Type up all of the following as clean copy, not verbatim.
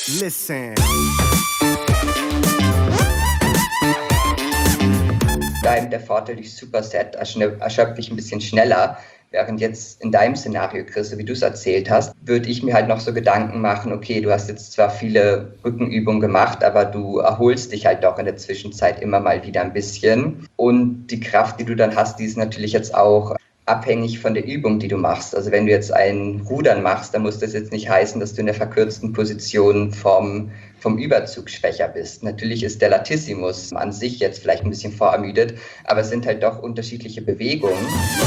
Listen. Der Vorteil durch Superset erschöpfe ich ein bisschen schneller. Während jetzt in deinem Szenario, Chris, so wie du es erzählt hast, würde ich mir halt noch so Gedanken machen, okay, du hast jetzt zwar viele Rückenübungen gemacht, aber du erholst dich halt doch in der Zwischenzeit immer mal wieder ein bisschen. Und die Kraft, die du dann hast, die ist natürlich jetzt auch abhängig von der Übung, die du machst. Also wenn du jetzt ein Rudern machst, dann muss das jetzt nicht heißen, dass du in der verkürzten Position vom Überzug schwächer bist. Natürlich ist der Latissimus an sich jetzt vielleicht ein bisschen vorermüdet, aber es sind halt doch unterschiedliche Bewegungen.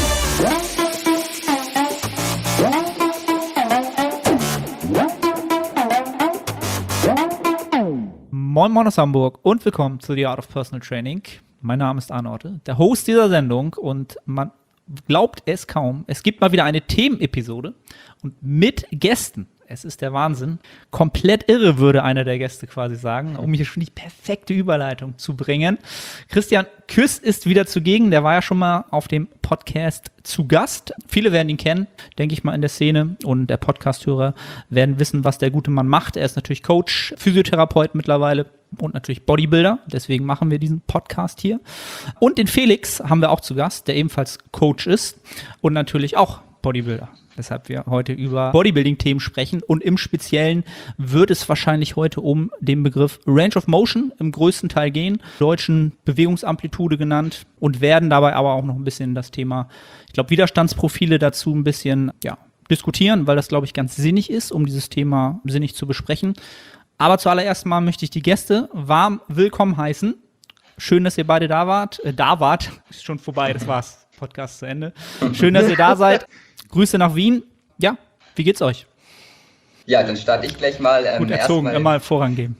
Moin Moin aus Hamburg und willkommen zu The Art of Personal Training. Mein Name ist Arne Otte, der Host dieser Sendung, und man glaubt es kaum, es gibt mal wieder eine Themenepisode und mit Gästen. Es ist der Wahnsinn. Komplett irre, würde einer der Gäste quasi sagen, um hier schon die perfekte Überleitung zu bringen. Christian Küss ist wieder zugegen. Der war ja schon mal auf dem Podcast zu Gast. Viele werden ihn kennen, denke ich mal, in der Szene. Und der Podcast-Hörer werden wissen, was der gute Mann macht. Er ist natürlich Coach, Physiotherapeut mittlerweile und natürlich Bodybuilder. Deswegen machen wir diesen Podcast hier. Und den Felix haben wir auch zu Gast, der ebenfalls Coach ist und natürlich auch Bodybuilder. Weshalb wir heute über Bodybuilding-Themen sprechen, und im Speziellen wird es wahrscheinlich heute um den Begriff Range of Motion im größten Teil gehen, deutschen Bewegungsamplitude genannt, und werden dabei aber auch noch ein bisschen das Thema, ich glaube, Widerstandsprofile dazu ein bisschen diskutieren, weil das, glaube ich, ganz sinnig ist, um dieses Thema sinnig zu besprechen. Aber zuallererst mal möchte ich die Gäste warm willkommen heißen. Schön, dass ihr beide da wart. Ist schon vorbei, das war's. Podcast zu Ende. Schön, dass ihr da seid. Grüße nach Wien. Ja, wie geht's euch? Ja, dann starte ich gleich mal. Gut erzogen, immer Vorrang geben.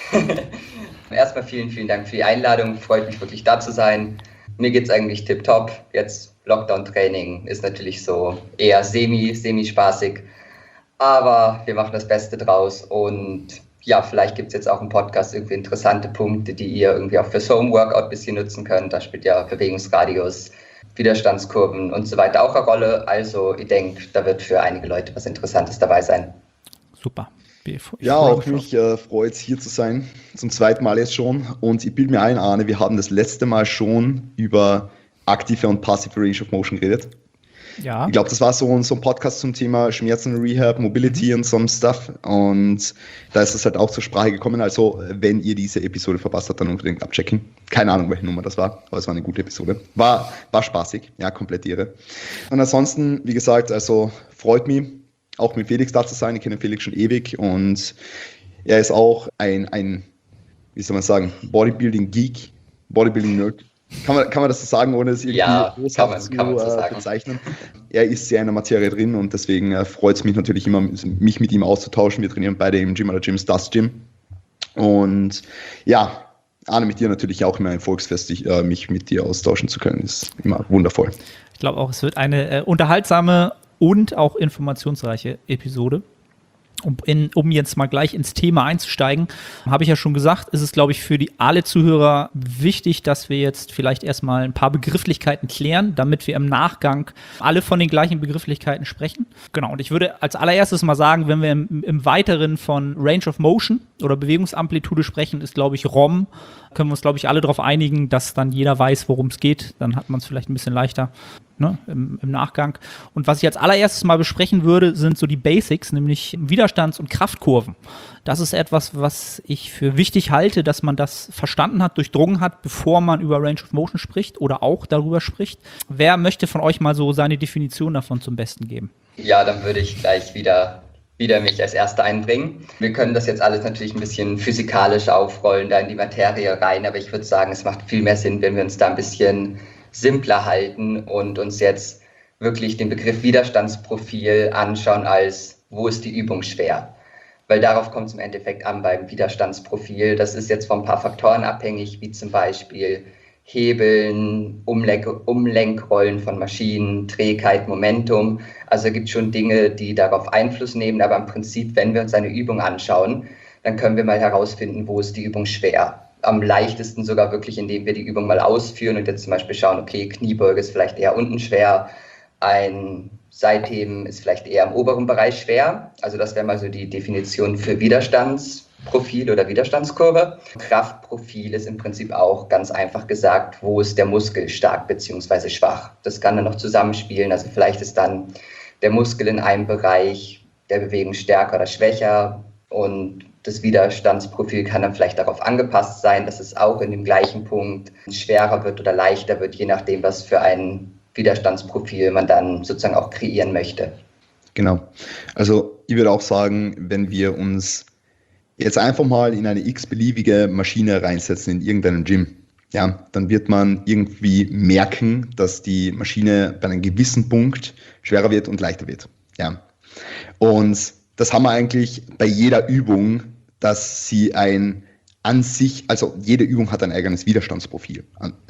Erstmal vielen Dank für die Einladung. Freut mich wirklich, da zu sein. Mir geht's eigentlich tipptopp. Jetzt Lockdown-Training ist natürlich so eher semi-spaßig. Aber wir machen das Beste draus. Und ja, vielleicht gibt's jetzt auch im Podcast irgendwie interessante Punkte, die ihr irgendwie auch fürs Home-Workout ein bisschen nutzen könnt. Da spielt ja Bewegungsradius, Widerstandskurven und so weiter auch eine Rolle. Also ich denke, da wird für einige Leute was Interessantes dabei sein. Super. Ja, auch mich freut es, hier zu sein. Zum zweiten Mal jetzt schon. Und ich bilde mir ein, Arne, wir haben das letzte Mal schon über aktive und passive Range of Motion geredet. Ja. Ich glaube, das war so ein Podcast zum Thema Schmerzen, Rehab, Mobility und some stuff. Und da ist es halt auch zur Sprache gekommen. Also, wenn ihr diese Episode verpasst habt, dann unbedingt abchecken. Keine Ahnung, welche Nummer das war, aber es war eine gute Episode. War spaßig, ja, komplett irre. Und ansonsten, wie gesagt, also freut mich, auch mit Felix da zu sein. Ich kenne Felix schon ewig und er ist auch ein wie soll man sagen, Bodybuilding-Geek, Bodybuilding-Nerd. Kann man das so sagen, ohne es irgendwie großartig zu bezeichnen? Er ist sehr in der Materie drin und deswegen freut es mich natürlich immer, mich mit ihm auszutauschen. Wir trainieren beide im Gym oder Gym Stars Gym. Und ja, Arne, mit dir natürlich auch immer ein Volksfest, mich mit dir austauschen zu können, ist immer wundervoll. Ich glaube auch, es wird eine unterhaltsame und auch informationsreiche Episode. Um jetzt mal gleich ins Thema einzusteigen, habe ich ja schon gesagt, ist es, glaube ich, für alle Zuhörer wichtig, dass wir jetzt vielleicht erstmal ein paar Begrifflichkeiten klären, damit wir im Nachgang alle von den gleichen Begrifflichkeiten sprechen. Genau, und ich würde als allererstes mal sagen, wenn wir im Weiteren von Range of Motion oder Bewegungsamplitude sprechen, ist, glaube ich, ROM, können wir uns, glaube ich, alle darauf einigen, dass dann jeder weiß, worum es geht. Dann hat man es vielleicht ein bisschen leichter, ne, im Nachgang. Und was ich als allererstes mal besprechen würde, sind so die Basics, nämlich Widerstands- und Kraftkurven. Das ist etwas, was ich für wichtig halte, dass man das verstanden hat, durchdrungen hat, bevor man über Range of Motion spricht oder auch darüber spricht. Wer möchte von euch mal so seine Definition davon zum Besten geben? Ja, dann würde ich gleich wieder mich als Erster einbringen. Wir können das jetzt alles natürlich ein bisschen physikalisch aufrollen, da in die Materie rein, aber ich würde sagen, es macht viel mehr Sinn, wenn wir uns da ein bisschen simpler halten und uns jetzt wirklich den Begriff Widerstandsprofil anschauen als, wo ist die Übung schwer? Weil darauf kommt es im Endeffekt an beim Widerstandsprofil. Das ist jetzt von ein paar Faktoren abhängig, wie zum Beispiel Hebeln, Umlenkrollen von Maschinen, Trägheit, Momentum. Also gibt es schon Dinge, die darauf Einfluss nehmen, aber im Prinzip, wenn wir uns eine Übung anschauen, dann können wir mal herausfinden, wo ist die Übung schwer. Am leichtesten sogar wirklich, indem wir die Übung mal ausführen und jetzt zum Beispiel schauen, okay, Kniebeuge ist vielleicht eher unten schwer, ein Seitheben ist vielleicht eher im oberen Bereich schwer. Also das wäre mal so die Definition für Widerstandsprofil oder Widerstandskurve. Kraftprofil ist im Prinzip auch ganz einfach gesagt, wo ist der Muskel stark bzw. schwach. Das kann dann noch zusammenspielen. Also vielleicht ist dann der Muskel in einem Bereich der Bewegung stärker oder schwächer und das Widerstandsprofil kann dann vielleicht darauf angepasst sein, dass es auch in dem gleichen Punkt schwerer wird oder leichter wird, je nachdem, was für ein Widerstandsprofil man dann sozusagen auch kreieren möchte. Genau. Also ich würde auch sagen, wenn wir uns jetzt einfach mal in eine x-beliebige Maschine reinsetzen in irgendeinem Gym, ja, dann wird man irgendwie merken, dass die Maschine bei einem gewissen Punkt schwerer wird und leichter wird. Ja. Und das haben wir eigentlich bei jeder Übung, dass sie also jede Übung hat ein eigenes Widerstandsprofil.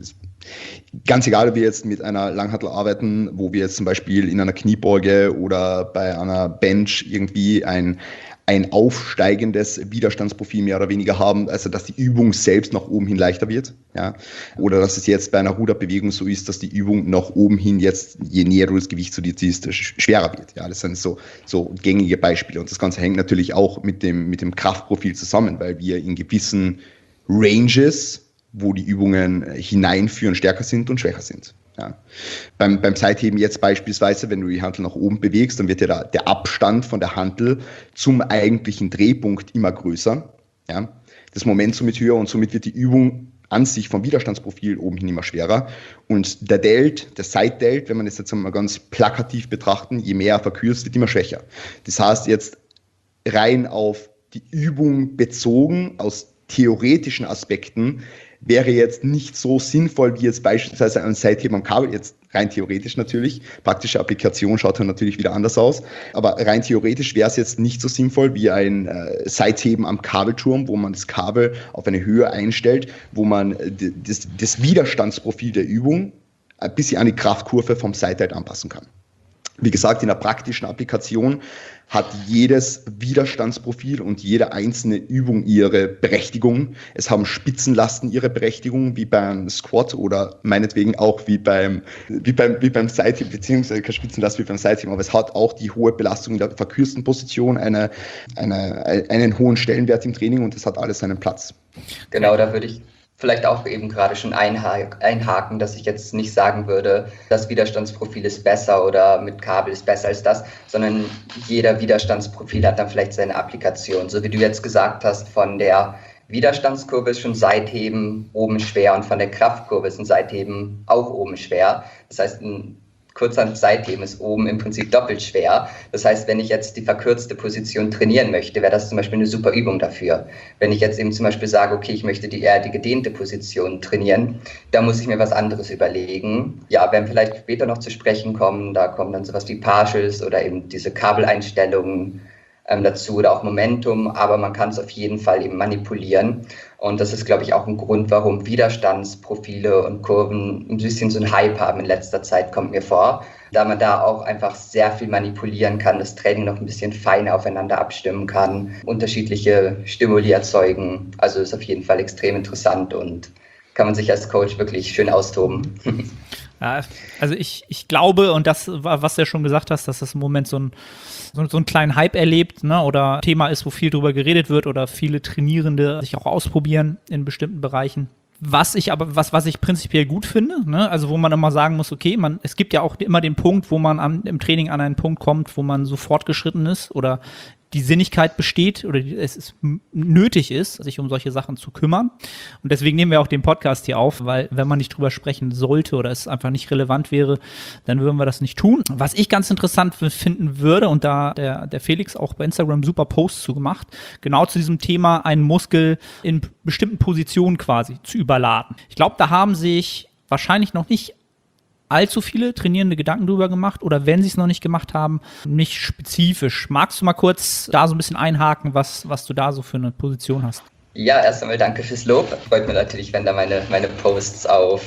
Ganz egal, ob wir jetzt mit einer Langhantel arbeiten, wo wir jetzt zum Beispiel in einer Kniebeuge oder bei einer Bench irgendwie ein aufsteigendes Widerstandsprofil mehr oder weniger haben, also dass die Übung selbst nach oben hin leichter wird, ja, oder dass es jetzt bei einer Ruderbewegung so ist, dass die Übung nach oben hin jetzt, je näher du das Gewicht zu dir ziehst, schwerer wird, ja, das sind so gängige Beispiele und das Ganze hängt natürlich auch mit dem Kraftprofil zusammen, weil wir in gewissen Ranges, wo die Übungen hineinführen, stärker sind und schwächer sind. Ja. Beim Seitheben jetzt beispielsweise, wenn du die Hantel nach oben bewegst, dann wird ja der Abstand von der Hantel zum eigentlichen Drehpunkt immer größer. Ja. Das Momentum wird höher und somit wird die Übung an sich vom Widerstandsprofil oben hin immer schwerer. Und der Side-Delt, wenn man das jetzt mal ganz plakativ betrachten, je mehr er verkürzt, wird immer schwächer. Das heißt jetzt rein auf die Übung bezogen, aus theoretischen Aspekten, wäre jetzt nicht so sinnvoll wie jetzt beispielsweise ein Seitheben am Kabel, jetzt rein theoretisch natürlich. Praktische Applikation schaut dann natürlich wieder anders aus. Aber rein theoretisch wäre es jetzt nicht so sinnvoll wie ein Seitheben am Kabelturm, wo man das Kabel auf eine Höhe einstellt, wo man das Widerstandsprofil der Übung ein bisschen an die Kraftkurve vom Side-Delt anpassen kann. Wie gesagt, in der praktischen Applikation hat jedes Widerstandsprofil und jede einzelne Übung ihre Berechtigung. Es haben Spitzenlasten ihre Berechtigung, wie beim Squat oder meinetwegen auch wie beim Seitheben, beziehungsweise keine Spitzenlast wie beim Seitheben, aber es hat auch die hohe Belastung in der verkürzten Position einen hohen Stellenwert im Training und es hat alles seinen Platz. Genau, da würde ich vielleicht auch eben gerade schon einhaken, dass ich jetzt nicht sagen würde, das Widerstandsprofil ist besser oder mit Kabel ist besser als das, sondern jeder Widerstandsprofil hat dann vielleicht seine Applikation. So wie du jetzt gesagt hast, von der Widerstandskurve ist schon Seitheben oben schwer und von der Kraftkurve ist ein Seitheben auch oben schwer. Das heißt, ein Kurzhand Seitheben ist oben im Prinzip doppelt schwer. Das heißt, wenn ich jetzt die verkürzte Position trainieren möchte, wäre das zum Beispiel eine super Übung dafür. Wenn ich jetzt eben zum Beispiel sage, okay, ich möchte eher die gedehnte Position trainieren, da muss ich mir was anderes überlegen. Ja, wenn vielleicht später noch zu sprechen kommen, da kommen dann sowas wie Partials oder eben diese Kabeleinstellungen dazu oder auch Momentum, aber man kann es auf jeden Fall eben manipulieren. Und das ist, glaube ich, auch ein Grund, warum Widerstandsprofile und Kurven ein bisschen so einen Hype haben in letzter Zeit, kommt mir vor, da man da auch einfach sehr viel manipulieren kann, das Training noch ein bisschen feiner aufeinander abstimmen kann, unterschiedliche Stimuli erzeugen. Also ist auf jeden Fall extrem interessant und kann man sich als Coach wirklich schön austoben. Ja, also ich glaube, und das war, was du ja schon gesagt hast, dass das im Moment so einen kleinen Hype erlebt, ne, oder Thema ist, wo viel drüber geredet wird oder viele Trainierende sich auch ausprobieren in bestimmten Bereichen. Was ich prinzipiell gut finde, ne, also wo man immer sagen muss, okay, es gibt ja auch immer den Punkt, wo man im Training an einen Punkt kommt, wo man so fortgeschritten ist oder die Sinnigkeit besteht oder es nötig ist, sich um solche Sachen zu kümmern. Und deswegen nehmen wir auch den Podcast hier auf, weil wenn man nicht drüber sprechen sollte oder es einfach nicht relevant wäre, dann würden wir das nicht tun. Was ich ganz interessant finden würde, und da der Felix auch bei Instagram super Posts zu gemacht, genau zu diesem Thema, einen Muskel in bestimmten Positionen quasi zu überladen. Ich glaube, da haben sich wahrscheinlich noch nicht allzu viele trainierende Gedanken drüber gemacht oder wenn sie es noch nicht gemacht haben, nicht spezifisch. Magst du mal kurz da so ein bisschen einhaken, was du da so für eine Position hast? Ja, erst einmal danke fürs Lob. Freut mich natürlich, wenn da meine Posts auf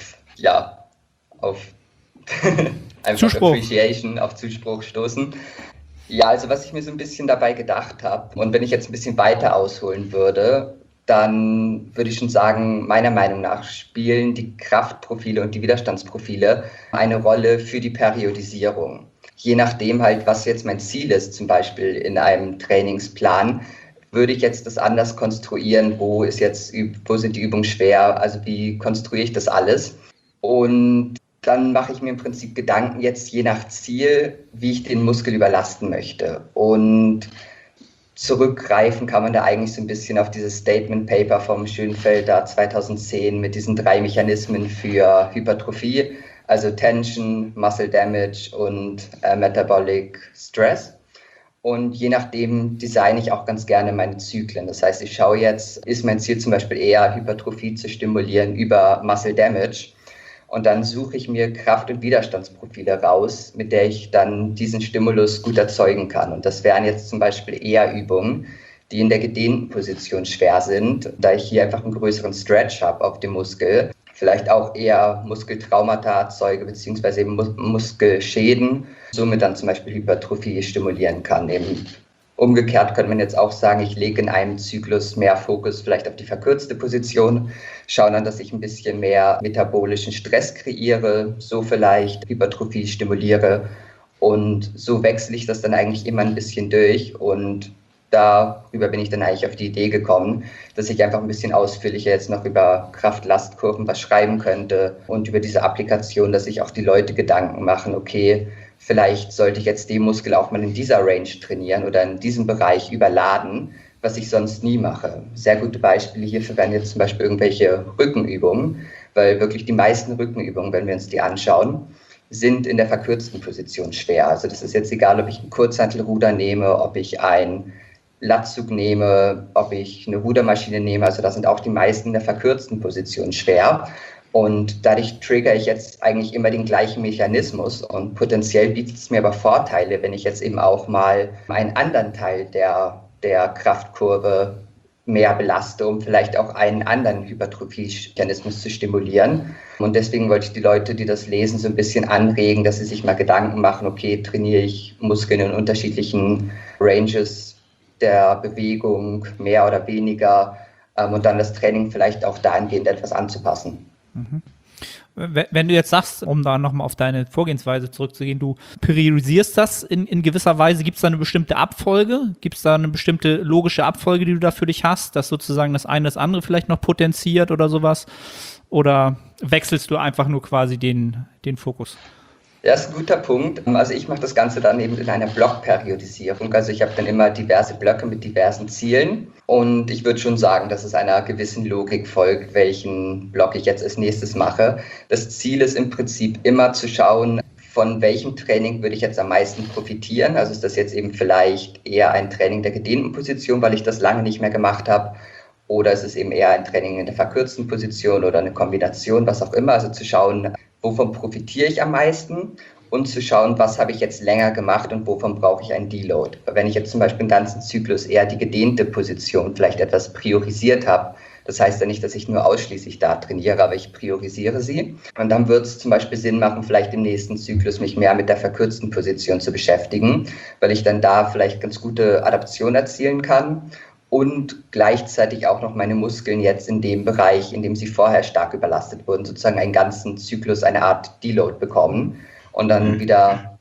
einfach Zuspruch. Appreciation, auf Zuspruch stoßen. Ja, also was ich mir so ein bisschen dabei gedacht habe und wenn ich jetzt ein bisschen weiter ausholen würde, dann würde ich schon sagen, meiner Meinung nach spielen die Kraftprofile und die Widerstandsprofile eine Rolle für die Periodisierung. je nachdem halt, was jetzt mein Ziel ist, zum Beispiel in einem Trainingsplan, würde ich jetzt das anders konstruieren, wo sind die Übungen schwer, also wie konstruiere ich das alles? Und dann mache ich mir im Prinzip Gedanken jetzt je nach Ziel, wie ich den Muskel überlasten möchte. Und zurückgreifen kann man da eigentlich so ein bisschen auf dieses Statement Paper vom Schönfelder 2010 mit diesen 3 Mechanismen für Hypertrophie, also Tension, Muscle Damage und Metabolic Stress. Und je nachdem designe ich auch ganz gerne meine Zyklen. Das heißt, ich schaue jetzt, ist mein Ziel zum Beispiel eher Hypertrophie zu stimulieren über Muscle Damage. Und dann suche ich mir Kraft- und Widerstandsprofile raus, mit der ich dann diesen Stimulus gut erzeugen kann. Und das wären jetzt zum Beispiel eher Übungen, die in der gedehnten Position schwer sind, da ich hier einfach einen größeren Stretch habe auf dem Muskel. Vielleicht auch eher Muskeltraumata erzeuge, beziehungsweise eben Muskelschäden, somit dann zum Beispiel Hypertrophie stimulieren kann. Eben umgekehrt könnte man jetzt auch sagen, ich lege in einem Zyklus mehr Fokus vielleicht auf die verkürzte Position, schaue dann, dass ich ein bisschen mehr metabolischen Stress kreiere, so vielleicht Hypertrophie stimuliere und so wechsle ich das dann eigentlich immer ein bisschen durch und darüber bin ich dann eigentlich auf die Idee gekommen, dass ich einfach ein bisschen ausführlicher jetzt noch über Kraft-Last-Kurven was schreiben könnte und über diese Applikation, dass sich auch die Leute Gedanken machen, okay, vielleicht sollte ich jetzt den Muskel auch mal in dieser Range trainieren oder in diesem Bereich überladen, was ich sonst nie mache. Sehr gute Beispiele hierfür wären jetzt zum Beispiel irgendwelche Rückenübungen, weil wirklich die meisten Rückenübungen, wenn wir uns die anschauen, sind in der verkürzten Position schwer. Also das ist jetzt egal, ob ich ein Kurzhantelruder nehme, ob ich ein Latzug nehme, ob ich eine Rudermaschine nehme, also da sind auch die meisten in der verkürzten Position schwer. Und dadurch triggere ich jetzt eigentlich immer den gleichen Mechanismus und potenziell bietet es mir aber Vorteile, wenn ich jetzt eben auch mal einen anderen Teil der Kraftkurve mehr belaste, um vielleicht auch einen anderen Hypertrophie-Mechanismus zu stimulieren. Und deswegen wollte ich die Leute, die das lesen, so ein bisschen anregen, dass sie sich mal Gedanken machen, okay, trainiere ich Muskeln in unterschiedlichen Ranges der Bewegung, mehr oder weniger, und dann das Training vielleicht auch dahingehend etwas anzupassen. Mhm. Wenn du jetzt sagst, um da nochmal auf deine Vorgehensweise zurückzugehen, du priorisierst das in gewisser Weise, gibt es da eine bestimmte Abfolge? Gibt es da eine bestimmte logische Abfolge, die du da für dich hast, dass sozusagen das eine das andere vielleicht noch potenziert oder sowas? Oder wechselst du einfach nur quasi den Fokus? Ja, ist ein guter Punkt. Also ich mache das Ganze dann eben in einer Blockperiodisierung. Also ich habe dann immer diverse Blöcke mit diversen Zielen. Und ich würde schon sagen, dass es einer gewissen Logik folgt, welchen Block ich jetzt als nächstes mache. Das Ziel ist im Prinzip immer zu schauen, von welchem Training würde ich jetzt am meisten profitieren. Also ist das jetzt eben vielleicht eher ein Training der gedehnten Position, weil ich das lange nicht mehr gemacht habe. Oder ist es eben eher ein Training in der verkürzten Position oder eine Kombination, was auch immer. Also zu schauen, wovon profitiere ich am meisten und zu schauen, was habe ich jetzt länger gemacht und wovon brauche ich einen Deload. Wenn ich jetzt zum Beispiel im ganzen Zyklus eher die gedehnte Position vielleicht etwas priorisiert habe, das heißt ja nicht, dass ich nur ausschließlich da trainiere, aber ich priorisiere sie. Und dann wird es zum Beispiel Sinn machen, vielleicht im nächsten Zyklus mich mehr mit der verkürzten Position zu beschäftigen, weil ich dann da vielleicht ganz gute Adaption erzielen kann. Und gleichzeitig auch noch meine Muskeln jetzt in dem Bereich, in dem sie vorher stark überlastet wurden, sozusagen einen ganzen Zyklus, eine Art Deload bekommen und dann wieder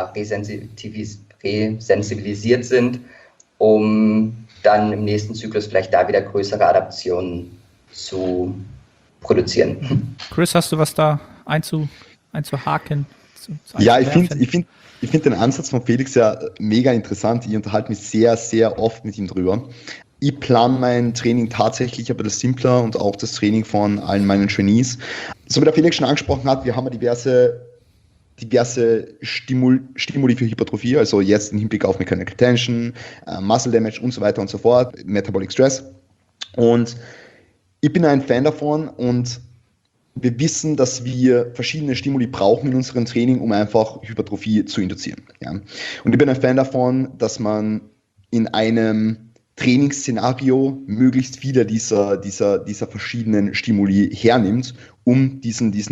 resensibilisiert sind, um dann im nächsten Zyklus vielleicht da wieder größere Adaptionen zu produzieren. Chris, hast du was da einzuhaken? Ja, ich finde den Ansatz von Felix ja mega interessant. Ich unterhalte mich sehr, sehr oft mit ihm drüber. Ich plane mein Training tatsächlich aber das simpler und auch das Training von allen meinen Trainees. So wie der Felix schon angesprochen hat, wir haben ja diverse Stimuli für Hypertrophie, also jetzt im Hinblick auf Mechanical Tension, Muscle Damage und so weiter und so fort, Metabolic Stress. Und ich bin ein Fan davon und wir wissen, dass wir verschiedene Stimuli brauchen in unserem Training, um einfach Hypertrophie zu induzieren. Ja. Und ich bin ein Fan davon, dass man in einem Trainingsszenario möglichst viele dieser verschiedenen Stimuli hernimmt, um diesen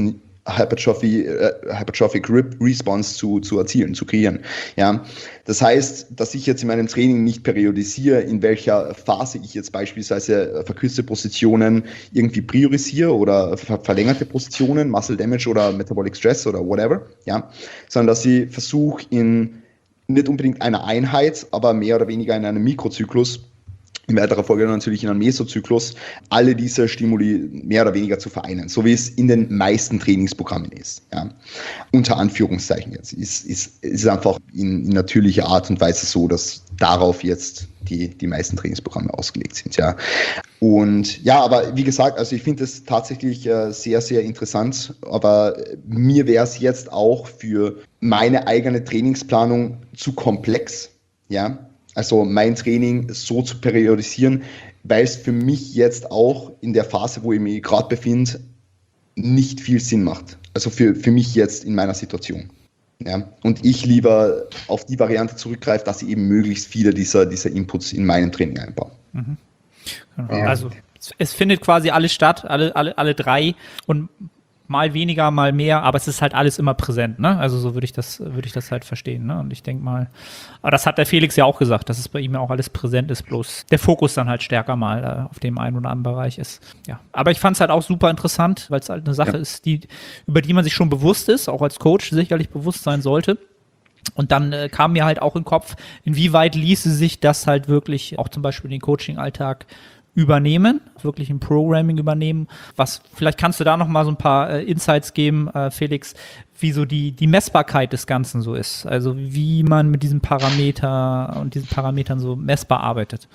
Hypertrophic Rip Response zu erzielen, zu kreieren. Ja? Das heißt, dass ich jetzt in meinem Training nicht periodisiere, in welcher Phase ich jetzt beispielsweise verkürzte Positionen irgendwie priorisiere oder verlängerte Positionen, Muscle Damage oder Metabolic Stress oder whatever, ja? Sondern dass ich versuche, in nicht unbedingt einer Einheit, aber mehr oder weniger in einem Mikrozyklus, in weiterer Folge natürlich in einem Mesozyklus, alle diese Stimuli mehr oder weniger zu vereinen, so wie es in den meisten Trainingsprogrammen ist. Ja. Unter Anführungszeichen jetzt. Ist einfach in natürlicher Art und Weise so, dass darauf jetzt die meisten Trainingsprogramme ausgelegt sind. Ja. Und ja, aber wie gesagt, also ich finde es tatsächlich sehr, sehr interessant, aber mir wäre es jetzt auch für meine eigene Trainingsplanung zu komplex, ja. Also mein Training so zu periodisieren, weil es für mich jetzt auch in der Phase, wo ich mich gerade befinde, nicht viel Sinn macht. Also für mich jetzt in meiner Situation. Ja? Und ich lieber auf die Variante zurückgreife, dass ich eben möglichst viele dieser Inputs in meinem Training einbaue. Mhm. Genau. Ja. Also es findet quasi alles statt, alle drei, und mal weniger, mal mehr, aber es ist halt alles immer präsent, ne? Also so würde ich das halt verstehen, ne? Und ich denke mal, aber das hat der Felix ja auch gesagt, dass es bei ihm ja auch alles präsent ist, bloß der Fokus dann halt stärker mal auf dem einen oder anderen Bereich ist. Ja, aber ich fand es halt auch super interessant, weil es halt eine Sache ist, über die man sich schon bewusst ist, auch als Coach sicherlich bewusst sein sollte. Und dann kam mir halt auch in den Kopf, inwieweit ließe sich das halt wirklich auch zum Beispiel den Coaching-Alltag übernehmen, wirklich ein Programming übernehmen. Vielleicht kannst du da noch mal so ein paar Insights geben, Felix, wie so die Messbarkeit des Ganzen so ist. Also wie man mit diesem Parameter und diesen Parametern so messbar arbeitet.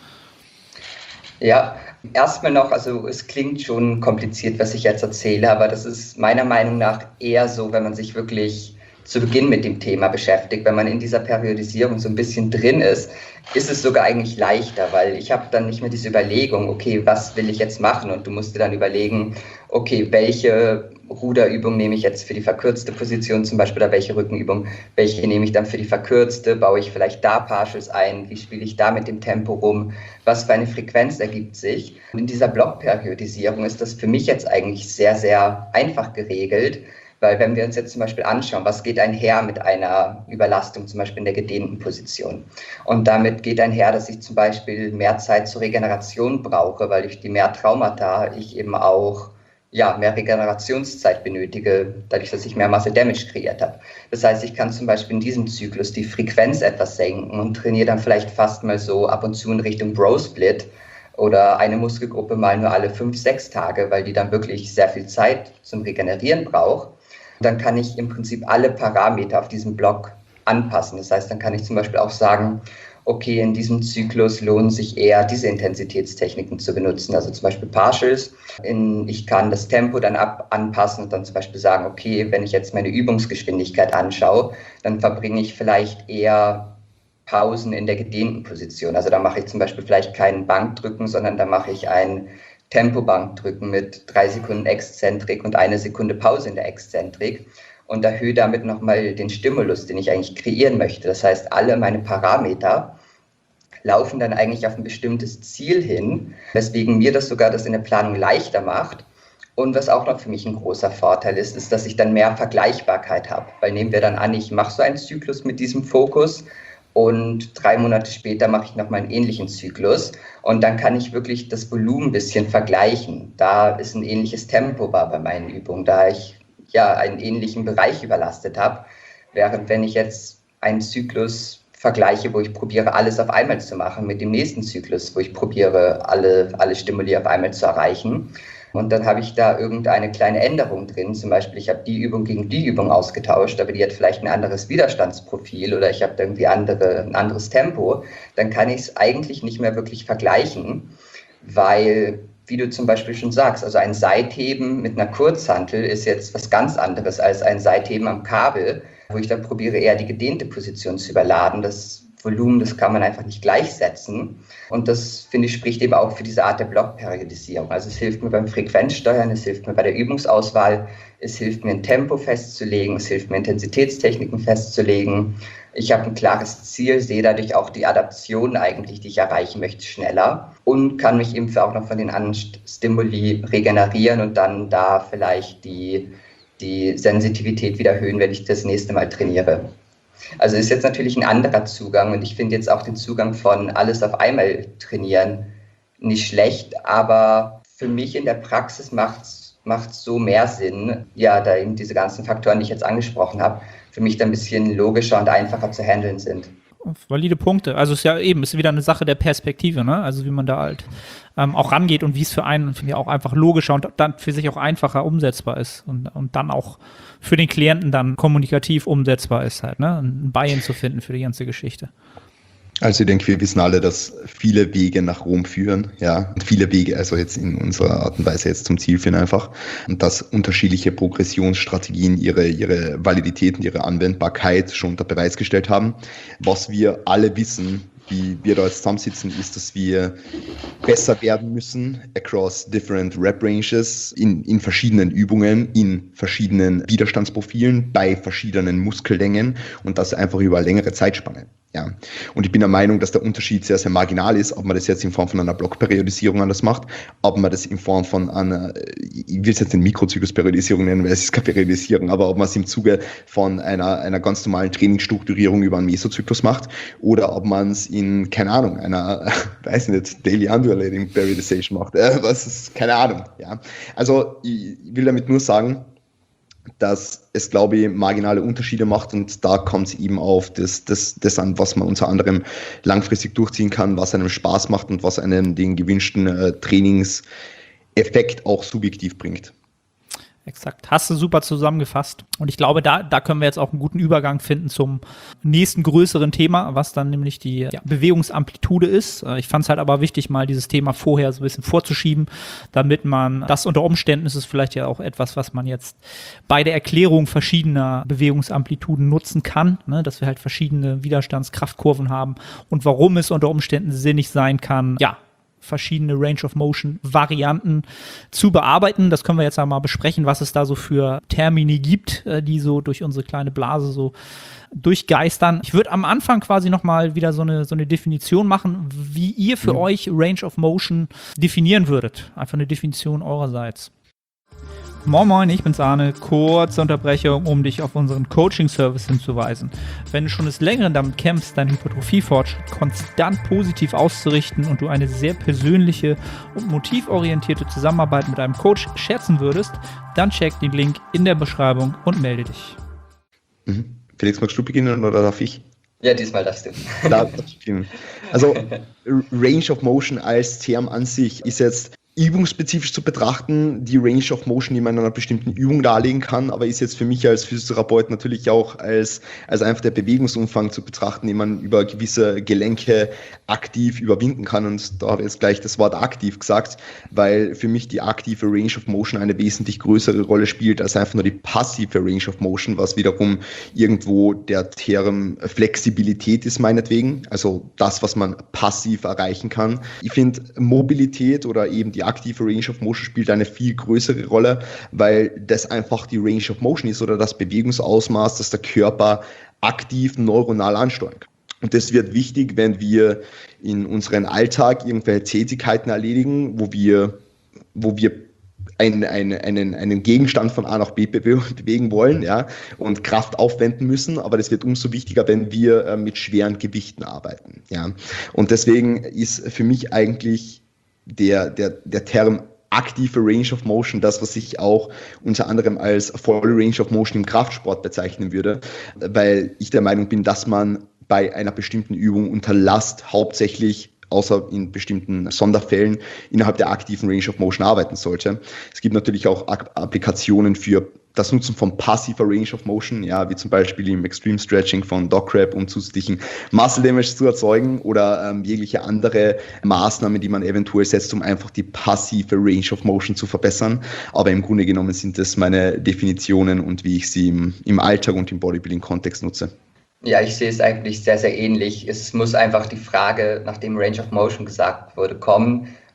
Ja, erstmal noch, also es klingt schon kompliziert, was ich jetzt erzähle, aber das ist meiner Meinung nach eher so, wenn man sich wirklich zu Beginn mit dem Thema beschäftigt. Wenn man in dieser Periodisierung so ein bisschen drin ist es sogar eigentlich leichter, weil ich habe dann nicht mehr diese Überlegung, okay, was will ich jetzt machen? Und du musst dir dann überlegen, okay, welche Ruderübung nehme ich jetzt für die verkürzte Position zum Beispiel, oder welche Rückenübung, welche nehme ich dann für die verkürzte, baue ich vielleicht da Partials ein, wie spiele ich da mit dem Tempo rum, was für eine Frequenz ergibt sich. Und in dieser Blockperiodisierung ist das für mich jetzt eigentlich sehr, sehr einfach geregelt, weil wenn wir uns jetzt zum Beispiel anschauen, was geht einher mit einer Überlastung, zum Beispiel in der gedehnten Position. Und damit geht einher, dass ich zum Beispiel mehr Zeit zur Regeneration brauche, weil durch die mehr Traumata ich eben auch mehr Regenerationszeit benötige, dadurch, dass ich mehr Muscle Damage kreiert habe. Das heißt, ich kann zum Beispiel in diesem Zyklus die Frequenz etwas senken und trainiere dann vielleicht fast mal so ab und zu in Richtung Bro-Split oder eine Muskelgruppe mal nur alle 5-6 Tage, weil die dann wirklich sehr viel Zeit zum Regenerieren braucht. Dann kann ich im Prinzip alle Parameter auf diesem Block anpassen. Das heißt, dann kann ich zum Beispiel auch sagen, okay, in diesem Zyklus lohnen sich eher diese Intensitätstechniken zu benutzen, also zum Beispiel Partials. Ich kann das Tempo dann anpassen und dann zum Beispiel sagen, okay, wenn ich jetzt meine Übungsgeschwindigkeit anschaue, dann verbringe ich vielleicht eher Pausen in der gedehnten Position. Also da mache ich zum Beispiel vielleicht keinen Bankdrücken, sondern da mache ich ein Tempobankdrücken mit 3 Sekunden Exzentrik und 1 Sekunde Pause in der Exzentrik und erhöhe damit nochmal den Stimulus, den ich eigentlich kreieren möchte. Das heißt, alle meine Parameter laufen dann eigentlich auf ein bestimmtes Ziel hin, weswegen mir das sogar das in der Planung leichter macht. Und was auch noch für mich ein großer Vorteil ist, ist, dass ich dann mehr Vergleichbarkeit habe. Weil nehmen wir dann an, ich mache so einen Zyklus mit diesem Fokus und 3 Monate später mache ich nochmal einen ähnlichen Zyklus und dann kann ich wirklich das Volumen ein bisschen vergleichen. Da ist ein ähnliches Tempo war bei meinen Übungen, da ich einen ähnlichen Bereich überlastet habe, während wenn ich jetzt einen Zyklus vergleiche, wo ich probiere, alles auf einmal zu machen, mit dem nächsten Zyklus, wo ich probiere, alle Stimuli auf einmal zu erreichen. Und dann habe ich da irgendeine kleine Änderung drin. Zum Beispiel, ich habe die Übung gegen die Übung ausgetauscht, aber die hat vielleicht ein anderes Widerstandsprofil oder ich habe da irgendwie ein anderes Tempo. Dann kann ich es eigentlich nicht mehr wirklich vergleichen, weil, wie du zum Beispiel schon sagst, also ein Seitheben mit einer Kurzhantel ist jetzt was ganz anderes als ein Seitheben am Kabel, wo ich dann probiere, eher die gedehnte Position zu überladen. Das Volumen, das kann man einfach nicht gleichsetzen. Und das, finde ich, spricht eben auch für diese Art der Blockperiodisierung. Also es hilft mir beim Frequenzsteuern, es hilft mir bei der Übungsauswahl, es hilft mir ein Tempo festzulegen, es hilft mir Intensitätstechniken festzulegen. Ich habe ein klares Ziel, sehe dadurch auch die Adaption eigentlich, die ich erreichen möchte, schneller und kann mich eben auch noch von den anderen Stimuli regenerieren und dann da vielleicht die die Sensitivität wieder erhöhen, wenn ich das nächste Mal trainiere. Also ist jetzt natürlich ein anderer Zugang und ich finde jetzt auch den Zugang von alles auf einmal trainieren nicht schlecht, aber für mich in der Praxis macht so mehr Sinn, ja, da eben diese ganzen Faktoren, die ich jetzt angesprochen habe, für mich dann ein bisschen logischer und einfacher zu handeln sind. Valide Punkte. Also ist ja eben, ist wieder eine Sache der Perspektive, ne? Also wie man da halt auch rangeht und wie es für einen, finde ich, auch einfach logischer und dann für sich auch einfacher umsetzbar ist und dann auch für den Klienten dann kommunikativ umsetzbar ist halt, ne? Ein Buy-in zu finden für die ganze Geschichte. Also ich denke, wir wissen alle, dass viele Wege nach Rom führen, ja, und viele Wege, also jetzt in unserer Art und Weise jetzt zum Ziel führen einfach, und dass unterschiedliche Progressionsstrategien ihre Validität und ihre Anwendbarkeit schon unter Beweis gestellt haben. Was wir alle wissen, wie wir da jetzt zusammensitzen, ist, dass wir besser werden müssen across different Rep Ranges in verschiedenen Übungen, in verschiedenen Widerstandsprofilen, bei verschiedenen Muskellängen und das einfach über längere Zeitspanne. Ja, und ich bin der Meinung, dass der Unterschied sehr, sehr marginal ist, ob man das jetzt in Form von einer Blockperiodisierung anders macht, ob man das in Form von einer, ich will es jetzt eine Mikrozyklusperiodisierung nennen, weil es ist keine Periodisierung, aber ob man es im Zuge von einer ganz normalen Trainingsstrukturierung über einen Mesozyklus macht oder ob man es in, keine Ahnung, einer, weiß nicht, Daily Undulating Periodization macht, was ist, keine Ahnung, ja. Also, ich will damit nur sagen, dass es, glaube ich, marginale Unterschiede macht und da kommt es eben auf das an, was man unter anderem langfristig durchziehen kann, was einem Spaß macht und was einem den gewünschten Trainingseffekt auch subjektiv bringt. Exakt. Hast du super zusammengefasst. Und ich glaube, da können wir jetzt auch einen guten Übergang finden zum nächsten größeren Thema, was dann nämlich die Bewegungsamplitude ist. Ich fand es halt aber wichtig, mal dieses Thema vorher so ein bisschen vorzuschieben, damit man das unter Umständen ist es vielleicht ja auch etwas, was man jetzt bei der Erklärung verschiedener Bewegungsamplituden nutzen kann, ne, dass wir halt verschiedene Widerstandskraftkurven haben und warum es unter Umständen sinnig sein kann, verschiedene Range-of-Motion-Varianten zu bearbeiten. Das können wir jetzt einmal besprechen, was es da so für Termini gibt, die so durch unsere kleine Blase so durchgeistern. Ich würde am Anfang quasi nochmal wieder so eine Definition machen, wie ihr für euch Range-of-Motion definieren würdet. Einfach eine Definition eurerseits. Moin Moin, ich bin's Arne. Kurze Unterbrechung, um dich auf unseren Coaching-Service hinzuweisen. Wenn du schon des Längeren damit kämpfst, deinen Hypertrophie-Fortschritt konstant positiv auszurichten und du eine sehr persönliche und motivorientierte Zusammenarbeit mit einem Coach schätzen würdest, dann check den Link in der Beschreibung und melde dich. Felix, magst du beginnen oder darf ich? Ja, diesmal darfst du. Also Range of Motion als Term an sich ist jetzt übungsspezifisch zu betrachten, die Range of Motion, die man in einer bestimmten Übung darlegen kann, aber ist jetzt für mich als Physiotherapeut natürlich auch als einfach der Bewegungsumfang zu betrachten, den man über gewisse Gelenke aktiv überwinden kann. Und da habe ich jetzt gleich das Wort aktiv gesagt, weil für mich die aktive Range of Motion eine wesentlich größere Rolle spielt als einfach nur die passive Range of Motion, was wiederum irgendwo der Term Flexibilität ist meinetwegen, also das, was man passiv erreichen kann. Ich finde Mobilität oder eben die aktive Range of Motion spielt eine viel größere Rolle, weil das einfach die Range of Motion ist oder das Bewegungsausmaß, das der Körper aktiv neuronal ansteuern kann. Und das wird wichtig, wenn wir in unserem Alltag irgendwelche Tätigkeiten erledigen, wo wir einen Gegenstand von A nach B bewegen wollen, ja, und Kraft aufwenden müssen, aber das wird umso wichtiger, wenn wir mit schweren Gewichten arbeiten, ja. Und deswegen ist für mich eigentlich der Term aktive Range of Motion, das, was ich auch unter anderem als volle Range of Motion im Kraftsport bezeichnen würde, weil ich der Meinung bin, dass man bei einer bestimmten Übung unter Last hauptsächlich, außer in bestimmten Sonderfällen, innerhalb der aktiven Range of Motion arbeiten sollte. Es gibt natürlich auch Applikationen für das Nutzen von passiver Range of Motion, ja, wie zum Beispiel im Extreme Stretching von Dog-Crab, um zusätzlichen Muscle Damage zu erzeugen oder jegliche andere Maßnahmen, die man eventuell setzt, um einfach die passive Range of Motion zu verbessern. Aber im Grunde genommen sind das meine Definitionen und wie ich sie im Alltag und im Bodybuilding-Kontext nutze. Ja, ich sehe es eigentlich sehr, sehr ähnlich. Es muss einfach die Frage, nachdem Range of Motion gesagt wurde, kommen.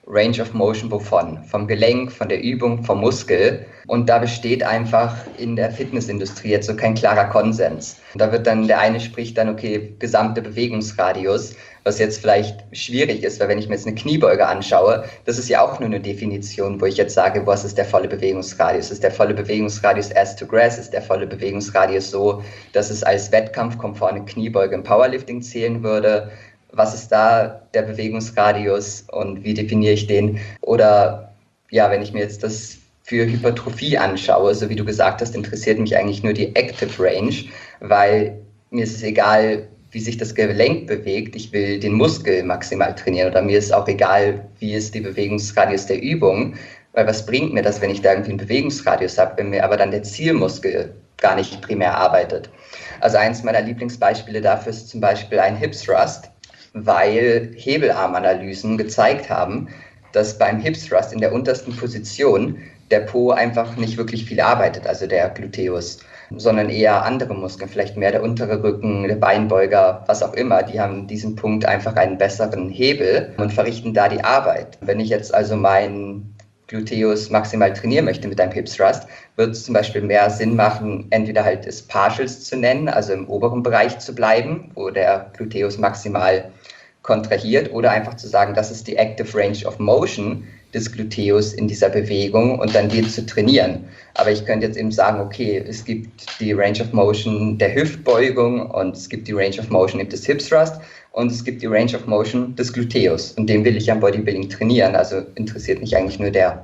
Range of Motion wovon? Vom Gelenk, von der Übung, vom Muskel. Und da besteht einfach in der Fitnessindustrie jetzt so kein klarer Konsens. Und da wird dann, der eine spricht dann, okay, gesamte Bewegungsradius, was jetzt vielleicht schwierig ist, weil wenn ich mir jetzt eine Kniebeuge anschaue, das ist ja auch nur eine Definition, wo ich jetzt sage, was ist der volle Bewegungsradius? Ist der volle Bewegungsradius as to grass? Ist der volle Bewegungsradius so, dass es als wettkampfkonforme Kniebeuge im Powerlifting zählen würde? Was ist da der Bewegungsradius und wie definiere ich den? Oder ja, wenn ich mir jetzt das für Hypertrophie anschaue, so wie du gesagt hast, interessiert mich eigentlich nur die Active Range, weil mir ist es egal, wie sich das Gelenk bewegt. Ich will den Muskel maximal trainieren oder mir ist auch egal, wie ist die Bewegungsradius der Übung, weil was bringt mir das, wenn ich da irgendwie einen Bewegungsradius habe, wenn mir aber dann der Zielmuskel gar nicht primär arbeitet. Also eins meiner Lieblingsbeispiele dafür ist zum Beispiel ein Hip Thrust, weil Hebelarmanalysen gezeigt haben, dass beim Hip Thrust in der untersten Position der Po einfach nicht wirklich viel arbeitet, also der Gluteus, sondern eher andere Muskeln, vielleicht mehr der untere Rücken, der Beinbeuger, was auch immer, die haben in diesem Punkt einfach einen besseren Hebel und verrichten da die Arbeit. Wenn ich jetzt also meinen Gluteus maximal trainieren möchte mit einem Hip Thrust, wird es zum Beispiel mehr Sinn machen, entweder halt es Partials zu nennen, also im oberen Bereich zu bleiben, wo der Gluteus maximal kontrahiert, oder einfach zu sagen, das ist die Active Range of Motion des Gluteus in dieser Bewegung und dann die zu trainieren. Aber ich könnte jetzt eben sagen, okay, es gibt die Range of Motion der Hüftbeugung und es gibt die Range of Motion des Hip Thrust und es gibt die Range of Motion des Gluteus und den will ich am Bodybuilding trainieren, also interessiert mich eigentlich nur der.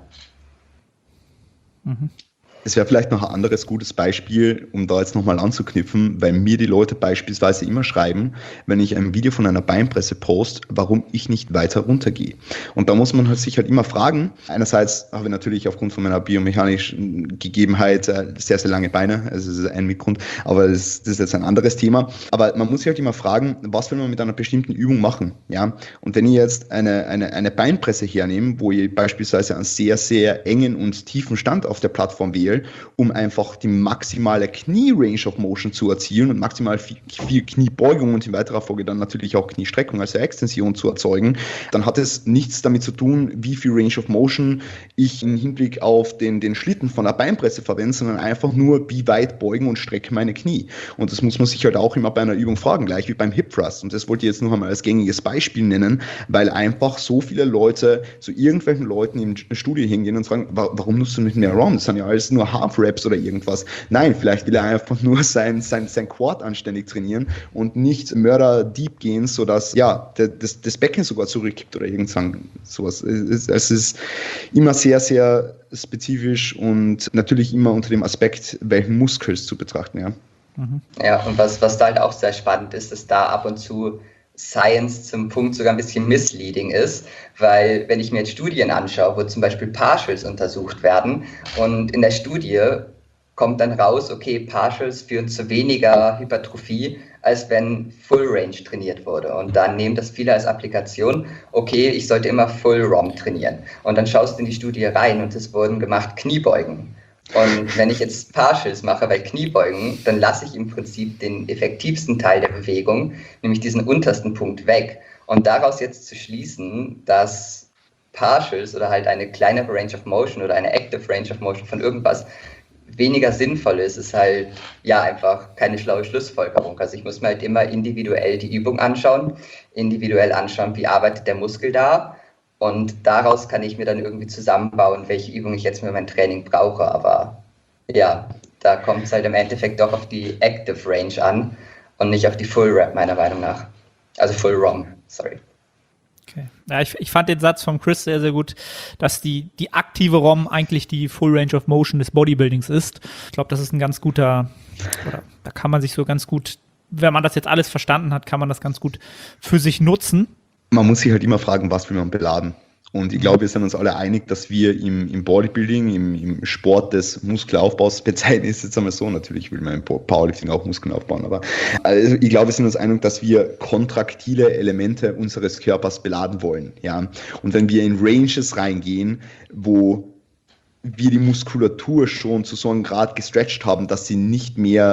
Mhm. Es wäre vielleicht noch ein anderes gutes Beispiel, um da jetzt nochmal anzuknüpfen, weil mir die Leute beispielsweise immer schreiben, wenn ich ein Video von einer Beinpresse poste, warum ich nicht weiter runtergehe. Und da muss man sich halt immer fragen, einerseits habe ich natürlich aufgrund von meiner biomechanischen Gegebenheit sehr, sehr lange Beine, also das ist ein Mitgrund, aber das ist jetzt ein anderes Thema. Aber man muss sich halt immer fragen, was will man mit einer bestimmten Übung machen? Ja? Und wenn ich jetzt eine Beinpresse hernehme, wo ich beispielsweise einen sehr, sehr engen und tiefen Stand auf der Plattform wähle, um einfach die maximale Knie-Range of Motion zu erzielen und maximal viel Kniebeugung und in weiterer Folge dann natürlich auch Kniestreckung, also Extension zu erzeugen, dann hat es nichts damit zu tun, wie viel Range of Motion ich im Hinblick auf den Schlitten von der Beinpresse verwende, sondern einfach nur, wie weit beugen und strecke meine Knie. Und das muss man sich halt auch immer bei einer Übung fragen, gleich wie beim Hip Thrust. Und das wollte ich jetzt noch einmal als gängiges Beispiel nennen, weil einfach so viele Leute zu irgendwelchen Leuten im Studio hingehen und sagen, warum nutzt du nicht mehr ROM? Das sind ja alles nur Half-Raps oder irgendwas. Nein, vielleicht will er einfach nur sein Quad anständig trainieren und nicht Mörder-Deep gehen, sodass ja, das Becken sogar zurückkippt oder sowas. Es ist immer sehr, sehr spezifisch und natürlich immer unter dem Aspekt, welchen Muskels zu betrachten. Ja, ja, und was da halt auch sehr spannend ist, dass da ab und zu Science zum Punkt sogar ein bisschen misleading ist, weil wenn ich mir jetzt Studien anschaue, wo zum Beispiel Partials untersucht werden und in der Studie kommt dann raus, okay, Partials führen zu weniger Hypertrophie, als wenn Full Range trainiert wurde. Und dann nehmen das viele als Applikation, okay, ich sollte immer Full ROM trainieren. Und dann schaust du in die Studie rein und es wurden gemacht Kniebeugen. Und wenn ich jetzt Partials mache bei Kniebeugen, dann lasse ich im Prinzip den effektivsten Teil der Bewegung, nämlich diesen untersten Punkt, weg. Und daraus jetzt zu schließen, dass Partials oder halt eine kleinere Range of Motion oder eine Active Range of Motion von irgendwas weniger sinnvoll ist halt ja einfach keine schlaue Schlussfolgerung. Also ich muss mir halt immer individuell die Übung anschauen, wie arbeitet der Muskel da. Und daraus kann ich mir dann irgendwie zusammenbauen, welche Übung ich jetzt für mein Training brauche. Aber ja, da kommt es halt im Endeffekt doch auf die Active Range an und nicht auf die Full Rep, meiner Meinung nach. Also Full ROM, sorry. Okay. Ja, ich fand den Satz von Chris sehr, sehr gut, dass die aktive ROM eigentlich die Full Range of Motion des Bodybuildings ist. Ich glaube, das ist ein ganz guter, oder da kann man sich so ganz gut, wenn man das jetzt alles verstanden hat, kann man das ganz gut für sich nutzen. Man muss sich halt immer fragen, was will man beladen. Und ich glaube, wir sind uns alle einig, dass wir im Bodybuilding, im Sport des Muskelaufbaus, bezeichnen ist jetzt einmal so, natürlich will man im Powerlifting auch Muskeln aufbauen, aber also ich glaube, wir sind uns einig, dass wir kontraktile Elemente unseres Körpers beladen wollen. Ja? Und wenn wir in Ranges reingehen, wo wir die Muskulatur schon zu so einem Grad gestretcht haben, dass sie nicht mehr